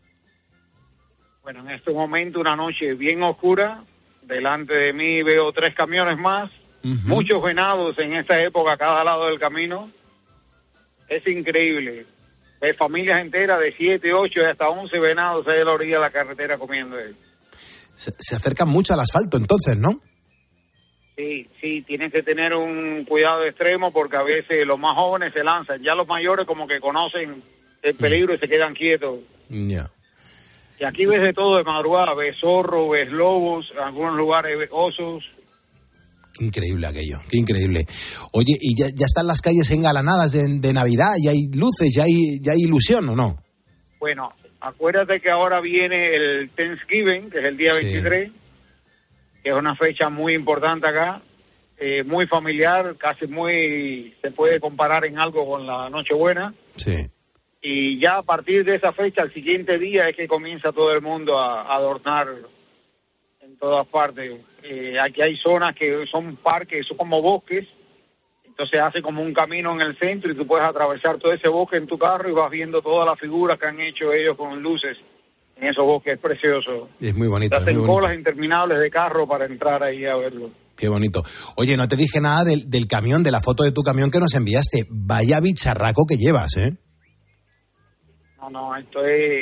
Bueno, en este momento una noche bien oscura. Delante de mí veo 3 camiones más. Uh-huh. Muchos venados en esta época a cada lado del camino. Es increíble. Ves familias enteras de 7, 8 y hasta 11 venados ahí a la orilla de la carretera comiendo. Se acercan mucho al asfalto entonces, ¿no? Sí, tienes que tener un cuidado extremo porque a veces los más jóvenes se lanzan. Ya los mayores como que conocen el peligro y se quedan quietos. Ya. Y aquí ves de todo de madrugada, ves zorros, ves lobos, en algunos lugares ves osos. Qué increíble aquello, qué increíble. Oye, ¿y ya están las calles engalanadas de Navidad? ¿Ya hay luces, ya hay ilusión o no? Bueno, acuérdate que ahora viene el Thanksgiving, que es el día 23, que es una fecha muy importante acá, muy familiar, se puede comparar en algo con la Nochebuena. Sí. Y ya a partir de esa fecha, el siguiente día es que comienza todo el mundo a adornar en todas partes. Aquí hay zonas que son parques, son como bosques, entonces hace como un camino en el centro y tú puedes atravesar todo ese bosque en tu carro y vas viendo todas las figuras que han hecho ellos con luces en esos bosques. Es precioso. Es muy bonito. Hacen colas interminables de carro para entrar ahí a verlo. Qué bonito. Oye, no te dije nada del camión, de la foto de tu camión que nos enviaste. Vaya bicharraco que llevas, ¿eh? No, esto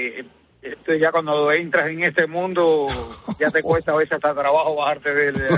ya cuando entras en este mundo ya te cuesta a veces hasta trabajo bajarte de él.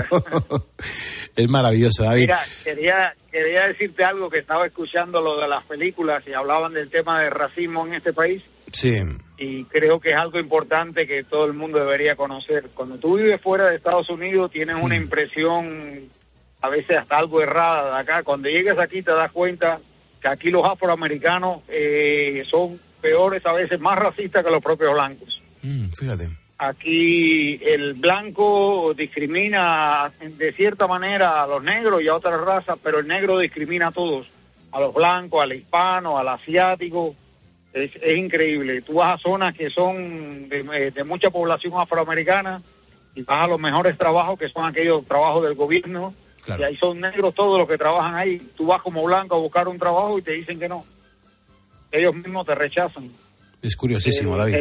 Es maravilloso, David. Mira, quería decirte algo, que estaba escuchando lo de las películas y hablaban del tema de racismo en este país. Sí. Y creo que es algo importante que todo el mundo debería conocer. Cuando tú vives fuera de Estados Unidos tienes una impresión a veces hasta algo errada de acá. Cuando llegas aquí te das cuenta que aquí los afroamericanos son peores, a veces más racistas que los propios blancos. Fíjate. Aquí el blanco discrimina de cierta manera a los negros y a otras razas, pero el negro discrimina a todos, a los blancos, al hispano, al asiático. Es increíble. Tú vas a zonas que son de mucha población afroamericana y vas a los mejores trabajos, que son aquellos trabajos del gobierno. Claro. Y ahí son negros todos los que trabajan ahí. Tú vas como blanco a buscar un trabajo y te dicen que no. Ellos mismos te rechazan. Es curiosísimo, David.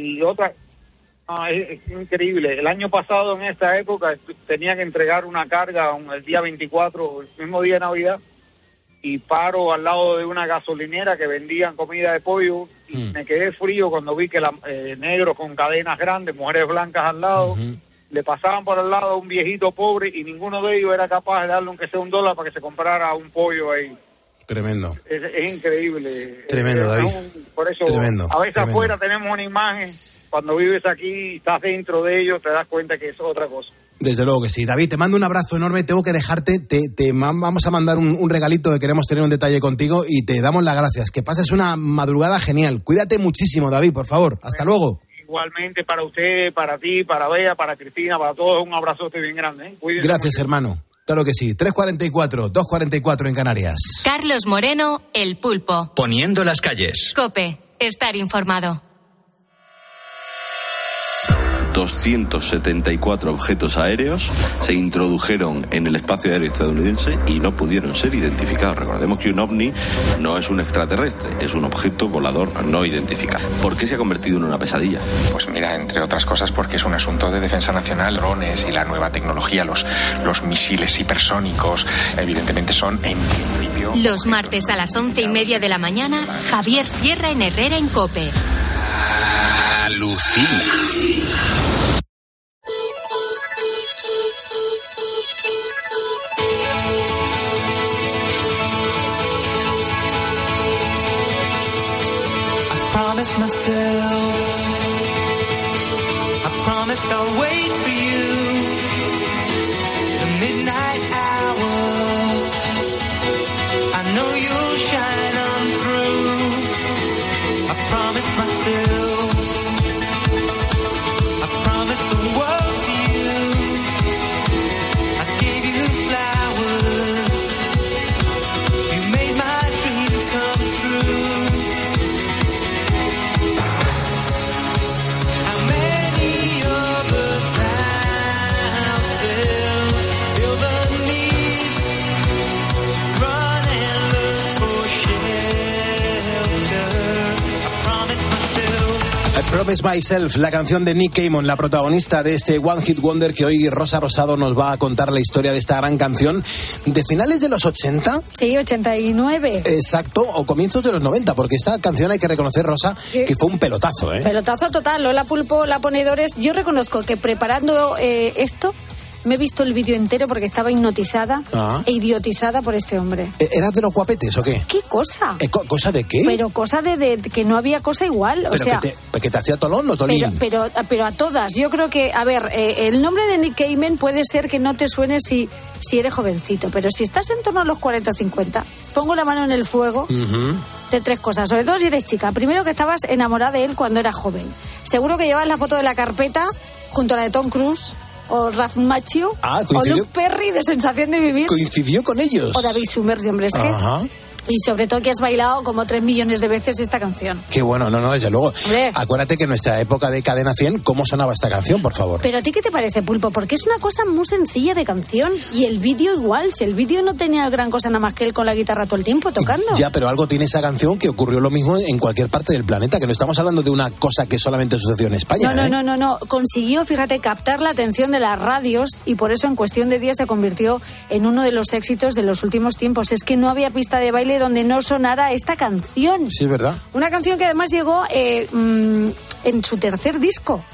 Es increíble. El año pasado, en esta época, tenía que entregar una carga el día 24, el mismo día de Navidad, y paro al lado de una gasolinera que vendían comida de pollo, y me quedé frío cuando vi que negros con cadenas grandes, mujeres blancas al lado, le pasaban por al lado a un viejito pobre y ninguno de ellos era capaz de darle aunque sea $1 para que se comprara un pollo ahí. Tremendo. Es increíble. Tremendo, David. Por eso, tremendo, a veces afuera tenemos una imagen, cuando vives aquí, estás dentro de ellos, te das cuenta que es otra cosa. Desde luego que sí. David, te mando un abrazo enorme, tengo que dejarte, vamos a mandar un regalito que queremos tener un detalle contigo y te damos las gracias. Que pases una madrugada genial. Cuídate muchísimo, David, por favor. Hasta luego. Igualmente para usted, para ti, para Bea, para Cristina, para todos, un abrazote bien grande, ¿eh? Cuídense. Gracias, hermano. Claro que sí. 3:44, 2:44 en Canarias. Carlos Moreno, El Pulpo. Poniendo las calles. COPE, estar informado. 274 objetos aéreos se introdujeron en el espacio aéreo estadounidense y no pudieron ser identificados. Recordemos que un ovni no es un extraterrestre, es un objeto volador no identificado. ¿Por qué se ha convertido en una pesadilla? Pues mira, entre otras cosas porque es un asunto de defensa nacional. Drones y la nueva tecnología, los misiles hipersónicos, evidentemente son en principio... Los martes a las 11:30 de la mañana, Javier Sierra en Herrera en COPE. Alucina. Promise myself, I promised I'll wait for you, the midnight hour, I know you'll shine on through, I promised myself, I promised the world to you, I gave you flowers, you made my dreams come true. Promise Myself, la canción de Nick Cayman, la protagonista de este One Hit Wonder, que hoy Rosa Rosado nos va a contar la historia de esta gran canción de finales de los 80. Sí, 89. Exacto, o comienzos de los 90, porque esta canción hay que reconocer, Rosa, sí, que fue un pelotazo, ¿eh? Pelotazo total, Lola Pulpo, La Ponedores. Yo reconozco que preparando esto... Me he visto el vídeo entero porque estaba hipnotizada e idiotizada por este hombre. ¿Eras de los guapetes o qué? ¿Qué cosa? ¿Cosa de qué? Pero cosa de que no había cosa igual. ¿Pero sea, que te hacía tolón o tolín? Pero a todas. Yo creo que, a ver, el nombre de Nick Cayman puede ser que no te suene si eres jovencito, pero si estás en torno a los 40 o 50, pongo la mano en el fuego de tres cosas. Sobre todo si eres chica. Primero, que estabas enamorada de él cuando eras joven. Seguro que llevas la foto de la carpeta junto a la de Tom Cruise, o Ralph Macchio, o Luke Perry de Sensación de Vivir. ¿Coincidió con ellos? O David Summers de Hombres G. Ajá. Y sobre todo que has bailado como 3 millones de veces esta canción. Qué bueno, no, desde luego. Hombre. Acuérdate que en nuestra época de Cadena 100, ¿cómo sonaba esta canción, por favor? Pero ¿a ti qué te parece, Pulpo? Porque es una cosa muy sencilla de canción. Y el vídeo igual. Si el vídeo no tenía gran cosa nada más que él con la guitarra todo el tiempo tocando. Ya, pero algo tiene esa canción que ocurrió lo mismo en cualquier parte del planeta. Que no estamos hablando de una cosa que solamente sucedió en España. No. Consiguió, fíjate, captar la atención de las radios y por eso en cuestión de días se convirtió en uno de los éxitos de los últimos tiempos. Es que no había pista de baile donde no sonara esta canción. Sí, ¿verdad? Una canción que además llegó en su tercer disco.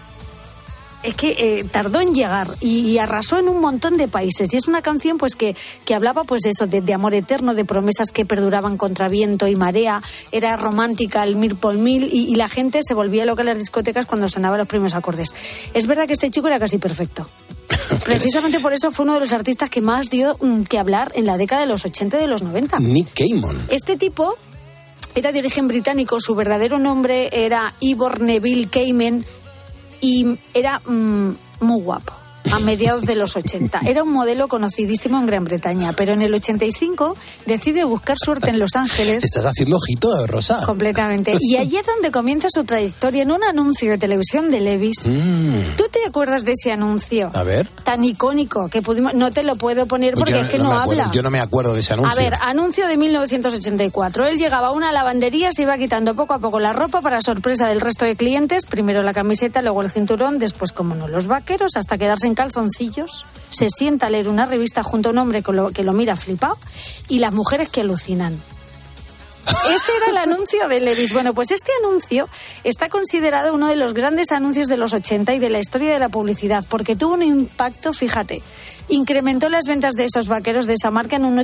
Es que tardó en llegar y arrasó en un montón de países. Y es una canción pues que hablaba pues eso, de amor eterno, de promesas que perduraban contra viento y marea. Era romántica el mil por mil y la gente se volvía loca en las discotecas cuando sonaban los primeros acordes. Es verdad que este chico era casi perfecto. Precisamente por eso fue uno de los artistas que más dio que hablar en la década de los 80 y de los 90. Nick Cayman. Este tipo era de origen británico, su verdadero nombre era Ivor Neville Cayman y era muy guapo. A mediados de los 80. Era un modelo conocidísimo en Gran Bretaña, pero en el 85 decide buscar suerte en Los Ángeles. Estás haciendo ojito, Rosa. Completamente. Y allí es donde comienza su trayectoria en un anuncio de televisión de Levi's. ¿Tú te acuerdas de ese anuncio? A ver. Tan icónico que pudimos... No te lo puedo poner porque es que no habla. Yo no me acuerdo de ese anuncio. A ver, anuncio de 1984. Él llegaba a una lavandería, se iba quitando poco a poco la ropa para sorpresa del resto de clientes. Primero la camiseta, luego el cinturón, después, como no, los vaqueros, hasta quedarse en calzoncillos. Se sienta a leer una revista junto a un hombre que lo mira flipado y las mujeres que alucinan. Ese era el anuncio de Levi's. Bueno, pues este anuncio está considerado uno de los grandes anuncios de los 80 y de la historia de la publicidad, porque tuvo un impacto, fíjate, incrementó las ventas de esos vaqueros de esa marca en un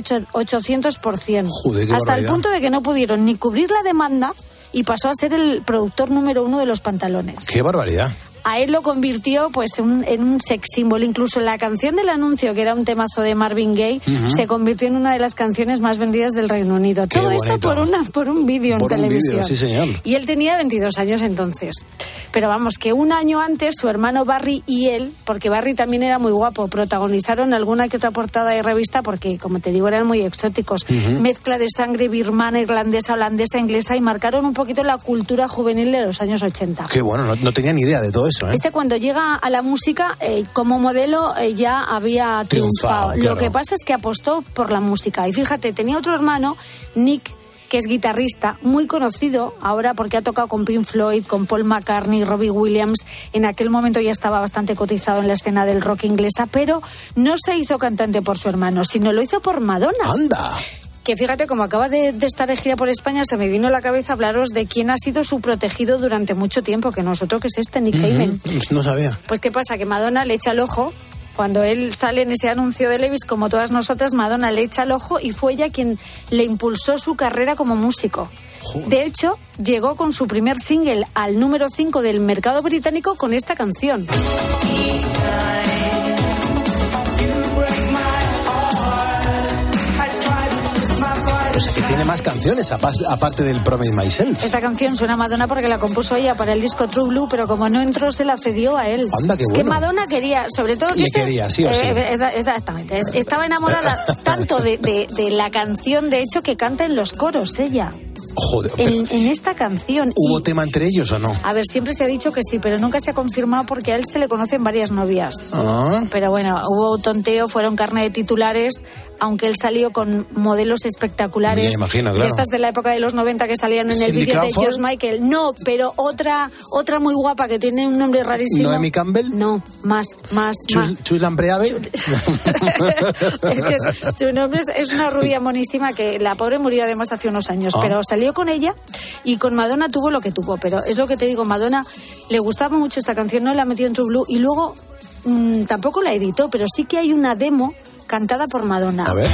800%. Joder, hasta el punto de que no pudieron ni cubrir la demanda y pasó a ser el productor número 1 de los pantalones. ¡Qué barbaridad! a él lo convirtió pues en un sex symbol. Incluso la canción del anuncio, que era un temazo de Marvin Gaye, se convirtió en una de las canciones más vendidas del Reino Unido. Todo esto por un vídeo en televisión. Sí, señor. Y él tenía 22 años entonces. Pero vamos, que un año antes su hermano Barry y él, porque Barry también era muy guapo, protagonizaron alguna que otra portada de revista porque, como te digo, eran muy exóticos. Mezcla de sangre birmana, irlandesa, holandesa, inglesa, y marcaron un poquito la cultura juvenil de los años 80. Qué bueno, no tenía ni idea de todo eso, ¿eh? Cuando llega a la música, como modelo ya había triunfado. Claro. Lo que pasa es que apostó por la música. Y fíjate, tenía otro hermano, Nick, que es guitarrista, muy conocido ahora porque ha tocado con Pink Floyd, con Paul McCartney, Robbie Williams. En aquel momento ya estaba bastante cotizado en la escena del rock inglesa, pero no se hizo cantante por su hermano, sino lo hizo por Madonna. ¡Anda! Que fíjate, como acaba de estar de gira por España, se me vino a la cabeza hablaros de quién ha sido su protegido durante mucho tiempo, que nosotros que es Nick Cayman. No sabía. Pues qué pasa, que Madonna le echa el ojo. Cuando él sale en ese anuncio de Levi's, como todas nosotras, Madonna le echa el ojo y fue ella quien le impulsó su carrera como músico. Joder. De hecho, llegó con su primer single al número 5 del mercado británico con esta canción. O sea, que tiene más canciones aparte del Promise Myself. Esta canción suena a Madonna porque la compuso ella para el disco True Blue, pero como no entró, se la cedió a él. Anda, qué es bueno. Que Madonna quería, sobre todo... Le quería, sí o sí. Exactamente. Estaba enamorada tanto de la canción, de hecho, que canta en los coros ella. Joder, en esta canción. ¿Hubo tema entre ellos o no? A ver, siempre se ha dicho que sí, pero nunca se ha confirmado porque a él se le conocen varias novias. Pero bueno, hubo tonteo, fueron carne de titulares, aunque él salió con modelos espectaculares. Ya imagino, claro. Estas de la época de los 90 que salían en el vídeo de George Michael. No, pero otra muy guapa que tiene un nombre rarísimo. ¿Noemi Campbell? No, más. ¿Chulan Preave? Su nombre es una rubia monísima que la pobre murió además hace unos años, pero salió con ella y con Madonna tuvo lo que tuvo. Pero es lo que te digo, Madonna le gustaba mucho esta canción, no la metió en True Blue y luego tampoco la editó, pero sí que hay una demo cantada por Madonna. A ver.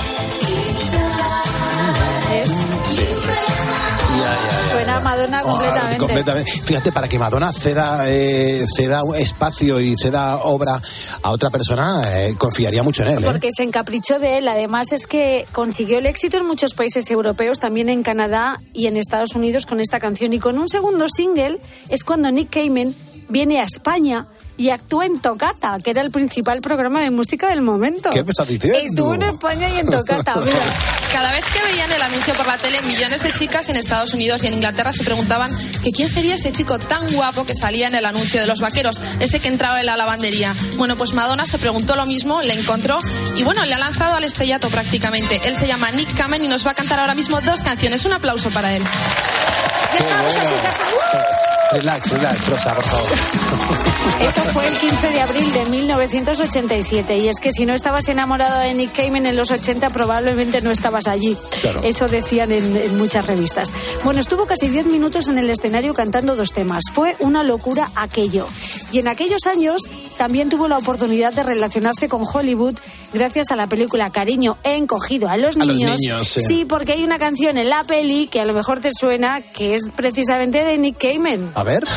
Suena Madonna completamente. Fíjate, para que Madonna ceda espacio y ceda obra a otra persona, confiaría mucho en él. Porque se encaprichó de él. Además es que consiguió el éxito en muchos países europeos, también en Canadá y en Estados Unidos con esta canción. Y con un segundo single es cuando Nick Cayman viene a España y actúa en Tocata, que era el principal programa de música del momento. ¿Qué me estás diciendo? Estuvo en España y en Tocata, mira. Cada vez que veían el anuncio por la tele, millones de chicas en Estados Unidos y en Inglaterra se preguntaban que quién sería ese chico tan guapo que salía en el anuncio de los vaqueros, ese que entraba en la lavandería. Bueno, pues Madonna se preguntó lo mismo, le encontró y bueno, le ha lanzado al estrellato prácticamente. Él se llama Nick Cayman y nos va a cantar ahora mismo 2 canciones. Un aplauso para él. Ya estamos así, casa. Relax, Rosa, por favor. Esto fue el 15 de abril de 1987 y es que si no estabas enamorado de Nick Cayman en los 80 probablemente no estabas allí. Claro. Eso decían en muchas revistas. Bueno, estuvo casi 10 minutos en el escenario cantando 2 temas. Fue una locura aquello. Y en aquellos años también tuvo la oportunidad de relacionarse con Hollywood gracias a la película Cariño, he encogido a los niños. Sí, porque hay una canción en la peli que a lo mejor te suena que es precisamente de Nick Cayman. A ver.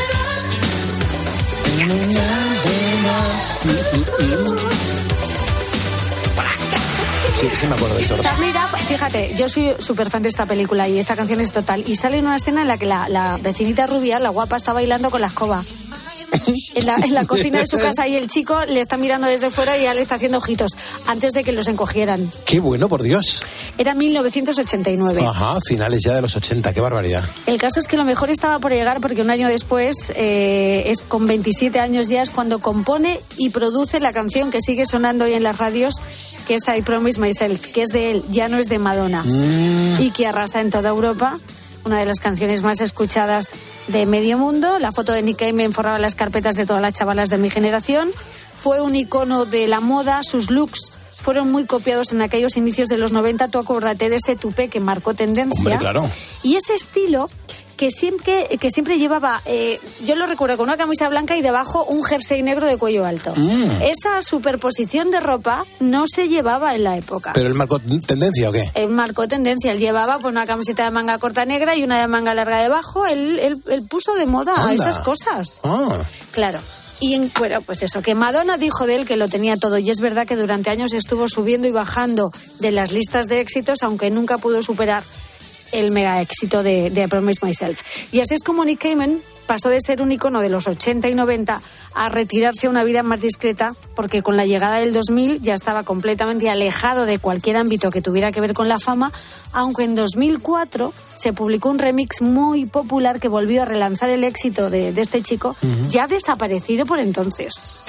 Sí, me acuerdo de esto. Fíjate, yo soy súper fan de esta película y esta canción es total. Y sale en una escena en la que la vecinita rubia, la guapa, está bailando con la escoba. En la cocina de su casa y el chico le está mirando desde fuera y ya le está haciendo ojitos antes de que los encogieran. ¡Qué bueno, por Dios! Era 1989. Ajá, finales ya de los 80, qué barbaridad. El caso es que lo mejor estaba por llegar porque un año después, es con 27 años ya, es cuando compone y produce la canción que sigue sonando hoy en las radios, que es I Promise Myself, que es de él, ya no es de Madonna, y que arrasa en toda Europa. Una de las canciones más escuchadas de medio mundo. La foto de Nick Cayman forraba las carpetas de todas las chavalas de mi generación. Fue un icono de la moda. Sus looks fueron muy copiados en aquellos inicios de los 90. Tú acuérdate de ese tupé que marcó tendencia. Hombre, claro. Y ese estilo que siempre llevaba, yo lo recuerdo con una camisa blanca y debajo un jersey negro de cuello alto. Esa superposición de ropa no se llevaba en la época. ¿Pero él marcó tendencia o qué? Él marcó tendencia, él llevaba pues, una camiseta de manga corta negra y una de manga larga debajo. Él puso de moda esas cosas. Claro. Y bueno, pues eso, que Madonna dijo de él que lo tenía todo, y es verdad que durante años estuvo subiendo y bajando de las listas de éxitos, aunque nunca pudo superar el mega éxito de I Promise Myself. Y así es como Nick Cayman pasó de ser un icono de los 80 y 90 a retirarse a una vida más discreta, porque con la llegada del 2000 ya estaba completamente alejado de cualquier ámbito que tuviera que ver con la fama, aunque en 2004 se publicó un remix muy popular que volvió a relanzar el éxito de este chico, ya desaparecido por entonces.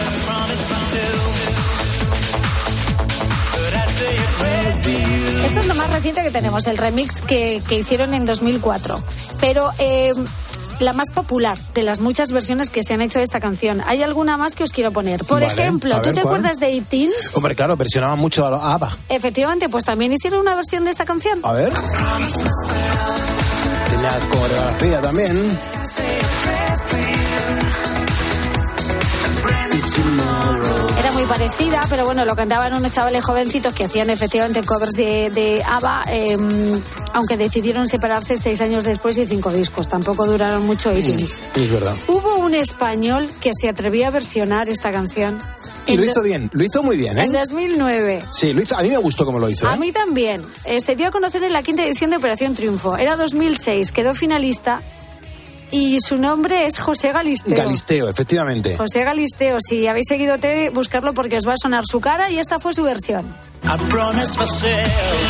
Esto es lo más reciente que tenemos, el remix que hicieron en 2004. Pero la más popular de las muchas versiones que se han hecho de esta canción. Hay alguna más que os quiero poner. Por ejemplo, ¿tú te acuerdas de 18's? Hombre, claro, versionaban mucho a ABBA. Efectivamente, pues también hicieron una versión de esta canción. A ver. Tenía coreografía también. Era muy parecida, pero bueno, lo cantaban unos chavales jovencitos que hacían efectivamente covers de ABBA, aunque decidieron separarse 6 años después y 5 discos. Tampoco duraron mucho 18's. Es verdad. Hubo un español que se atrevió a versionar esta canción. Y lo hizo bien, lo hizo muy bien, ¿eh? En 2009. Sí, lo hizo, a mí me gustó cómo lo hizo. A mí también. Se dio a conocer en la 5ª edición de Operación Triunfo. Era 2006, quedó finalista. Y su nombre es José Galisteo. Galisteo, efectivamente. José Galisteo, si habéis seguido TED, buscarlo porque os va a sonar su cara, y esta fue su versión. I promise myself,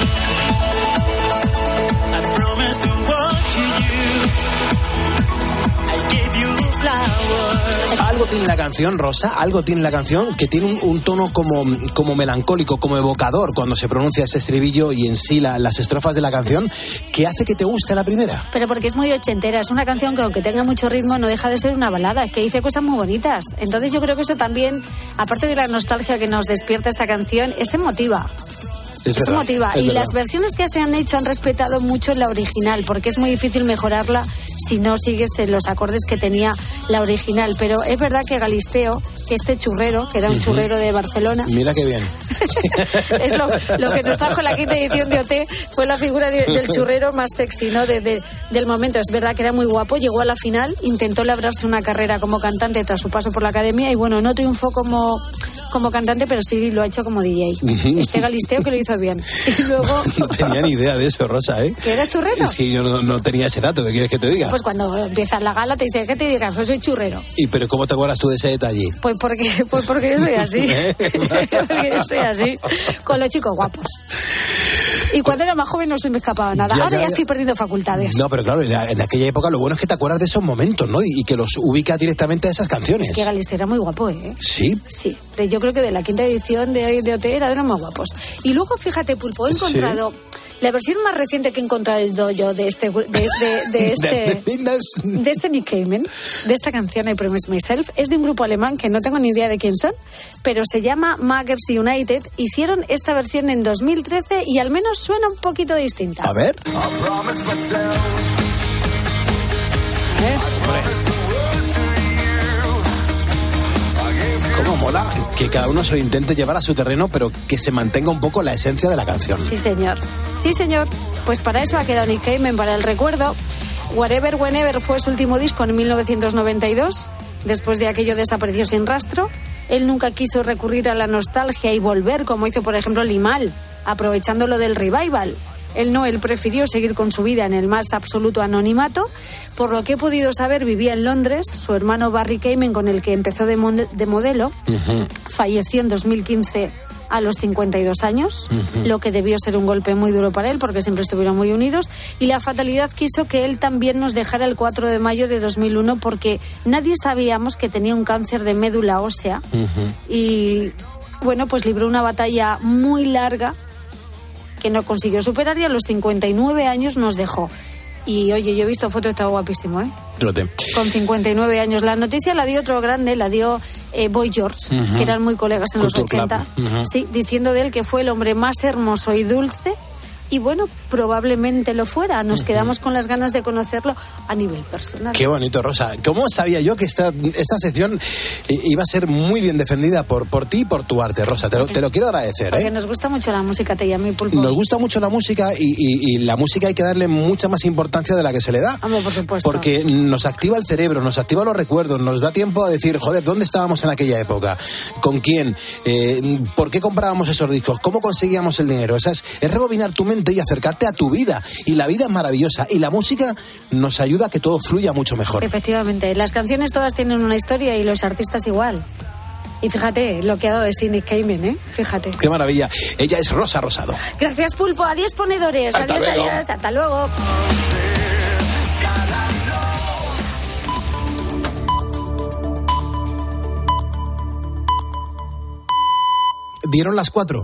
I promise to watch you, I give you flowers. Algo tiene la canción, Rosa, algo tiene la canción que tiene un tono como melancólico, como evocador cuando se pronuncia ese estribillo y en sí las estrofas de la canción, que hace que te guste la primera. Pero porque es muy ochentera, es una canción que aunque tenga mucho ritmo no deja de ser una balada, es que dice cosas muy bonitas. Entonces yo creo que eso también, aparte de la nostalgia que nos despierta esta canción, es emotiva. Es emotiva. Y las versiones que se han hecho han respetado mucho la original, porque es muy difícil mejorarla si no sigues los acordes que tenía la original. Pero es verdad que Galisteo, que este churrero, que era un churrero de Barcelona... Mira qué bien. Es lo que nos trajo la 5ª edición de OT, fue la figura del churrero más sexy, ¿no? Del momento. Es verdad que era muy guapo, llegó a la final, intentó labrarse una carrera como cantante tras su paso por la academia y bueno, no triunfó como cantante, pero sí lo ha hecho como DJ. Este Galisteo que lo hizo bien. Y luego... No tenía ni idea de eso, Rosa, ¿eh? ¿Que era churrero? Es que yo no tenía ese dato, ¿qué quieres que te diga? Pues cuando empiezas la gala te dice, ¿qué te digas? Pues soy churrero. ¿Y pero cómo te acuerdas tú de ese detalle? Pues porque yo soy así. Porque yo soy así. Con los chicos guapos. Y cuando era más joven no se me escapaba nada. Ahora ya estoy perdiendo facultades. No, pero claro, en aquella época lo bueno es que te acuerdas de esos momentos, ¿no? Y que los ubicas directamente a esas canciones. Es que Galisteo era muy guapo, ¿eh? ¿Sí? Sí. Yo creo que de la 5ª edición de OT era de los más guapos. Y luego, fíjate, Pulpo, he encontrado... ¿Sí? La versión más reciente que he encontrado yo de este Nick Cayman, de esta canción I Promise Myself, es de un grupo alemán que no tengo ni idea de quién son, pero se llama Muggers United. Hicieron esta versión en 2013 y al menos suena un poquito distinta. A ver. Cómo mola que cada uno se lo intente llevar a su terreno, pero que se mantenga un poco la esencia de la canción. Sí, señor. Sí, señor. Pues para eso ha quedado Nick Cayman, para el recuerdo. Whatever, Whenever fue su último disco en 1992. Después de aquello desapareció sin rastro. Él nunca quiso recurrir a la nostalgia y volver, como hizo, por ejemplo, Limahl, aprovechando lo del revival. Él prefirió seguir con su vida en el más absoluto anonimato. Por lo que he podido saber, vivía en Londres. Su hermano Barry Cayman, con el que empezó de modelo, falleció en 2015 a los 52 años, lo que debió ser un golpe muy duro para él, porque siempre estuvieron muy unidos. Y la fatalidad quiso que él también nos dejara el 4 de mayo de 2001, porque nadie sabíamos que tenía un cáncer de médula ósea. Y bueno, pues libró una batalla muy larga que no consiguió superar y a los 59 años nos dejó. Y oye, yo he visto fotos, estaba guapísimo, ¿eh? Con 59 años. La noticia la dio otro grande, la dio Boy George, que eran muy colegas en los 80. Sí, diciendo de él que fue el hombre más hermoso y dulce. Y bueno, probablemente lo fuera. Nos quedamos con las ganas de conocerlo a nivel personal. Qué bonito, Rosa. ¿Cómo sabía yo que esta sección iba a ser muy bien defendida por ti y por tu arte, Rosa? Te lo quiero agradecer. Porque nos gusta mucho la música, te llamo y Pulpo. Nos gusta mucho la música y la música hay que darle mucha más importancia de la que se le da. Vamos, por supuesto. Porque nos activa el cerebro, nos activa los recuerdos, nos da tiempo a decir, joder, ¿dónde estábamos en aquella época? ¿Con quién? ¿Por qué comprábamos esos discos? ¿Cómo conseguíamos el dinero? O sea, es rebobinar tu mente y acercarte a tu vida. Y la vida es maravillosa. Y la música nos ayuda a que todo fluya mucho mejor. Efectivamente. Las canciones todas tienen una historia y los artistas igual. Y fíjate lo que ha dado de Cindy Kamen, ¿eh? Fíjate. Qué maravilla. Ella es Rosa Rosado. Gracias, Pulpo. Adiós, ponedores. Hasta adiós, luego. Adiós. Hasta luego. Dieron las 4.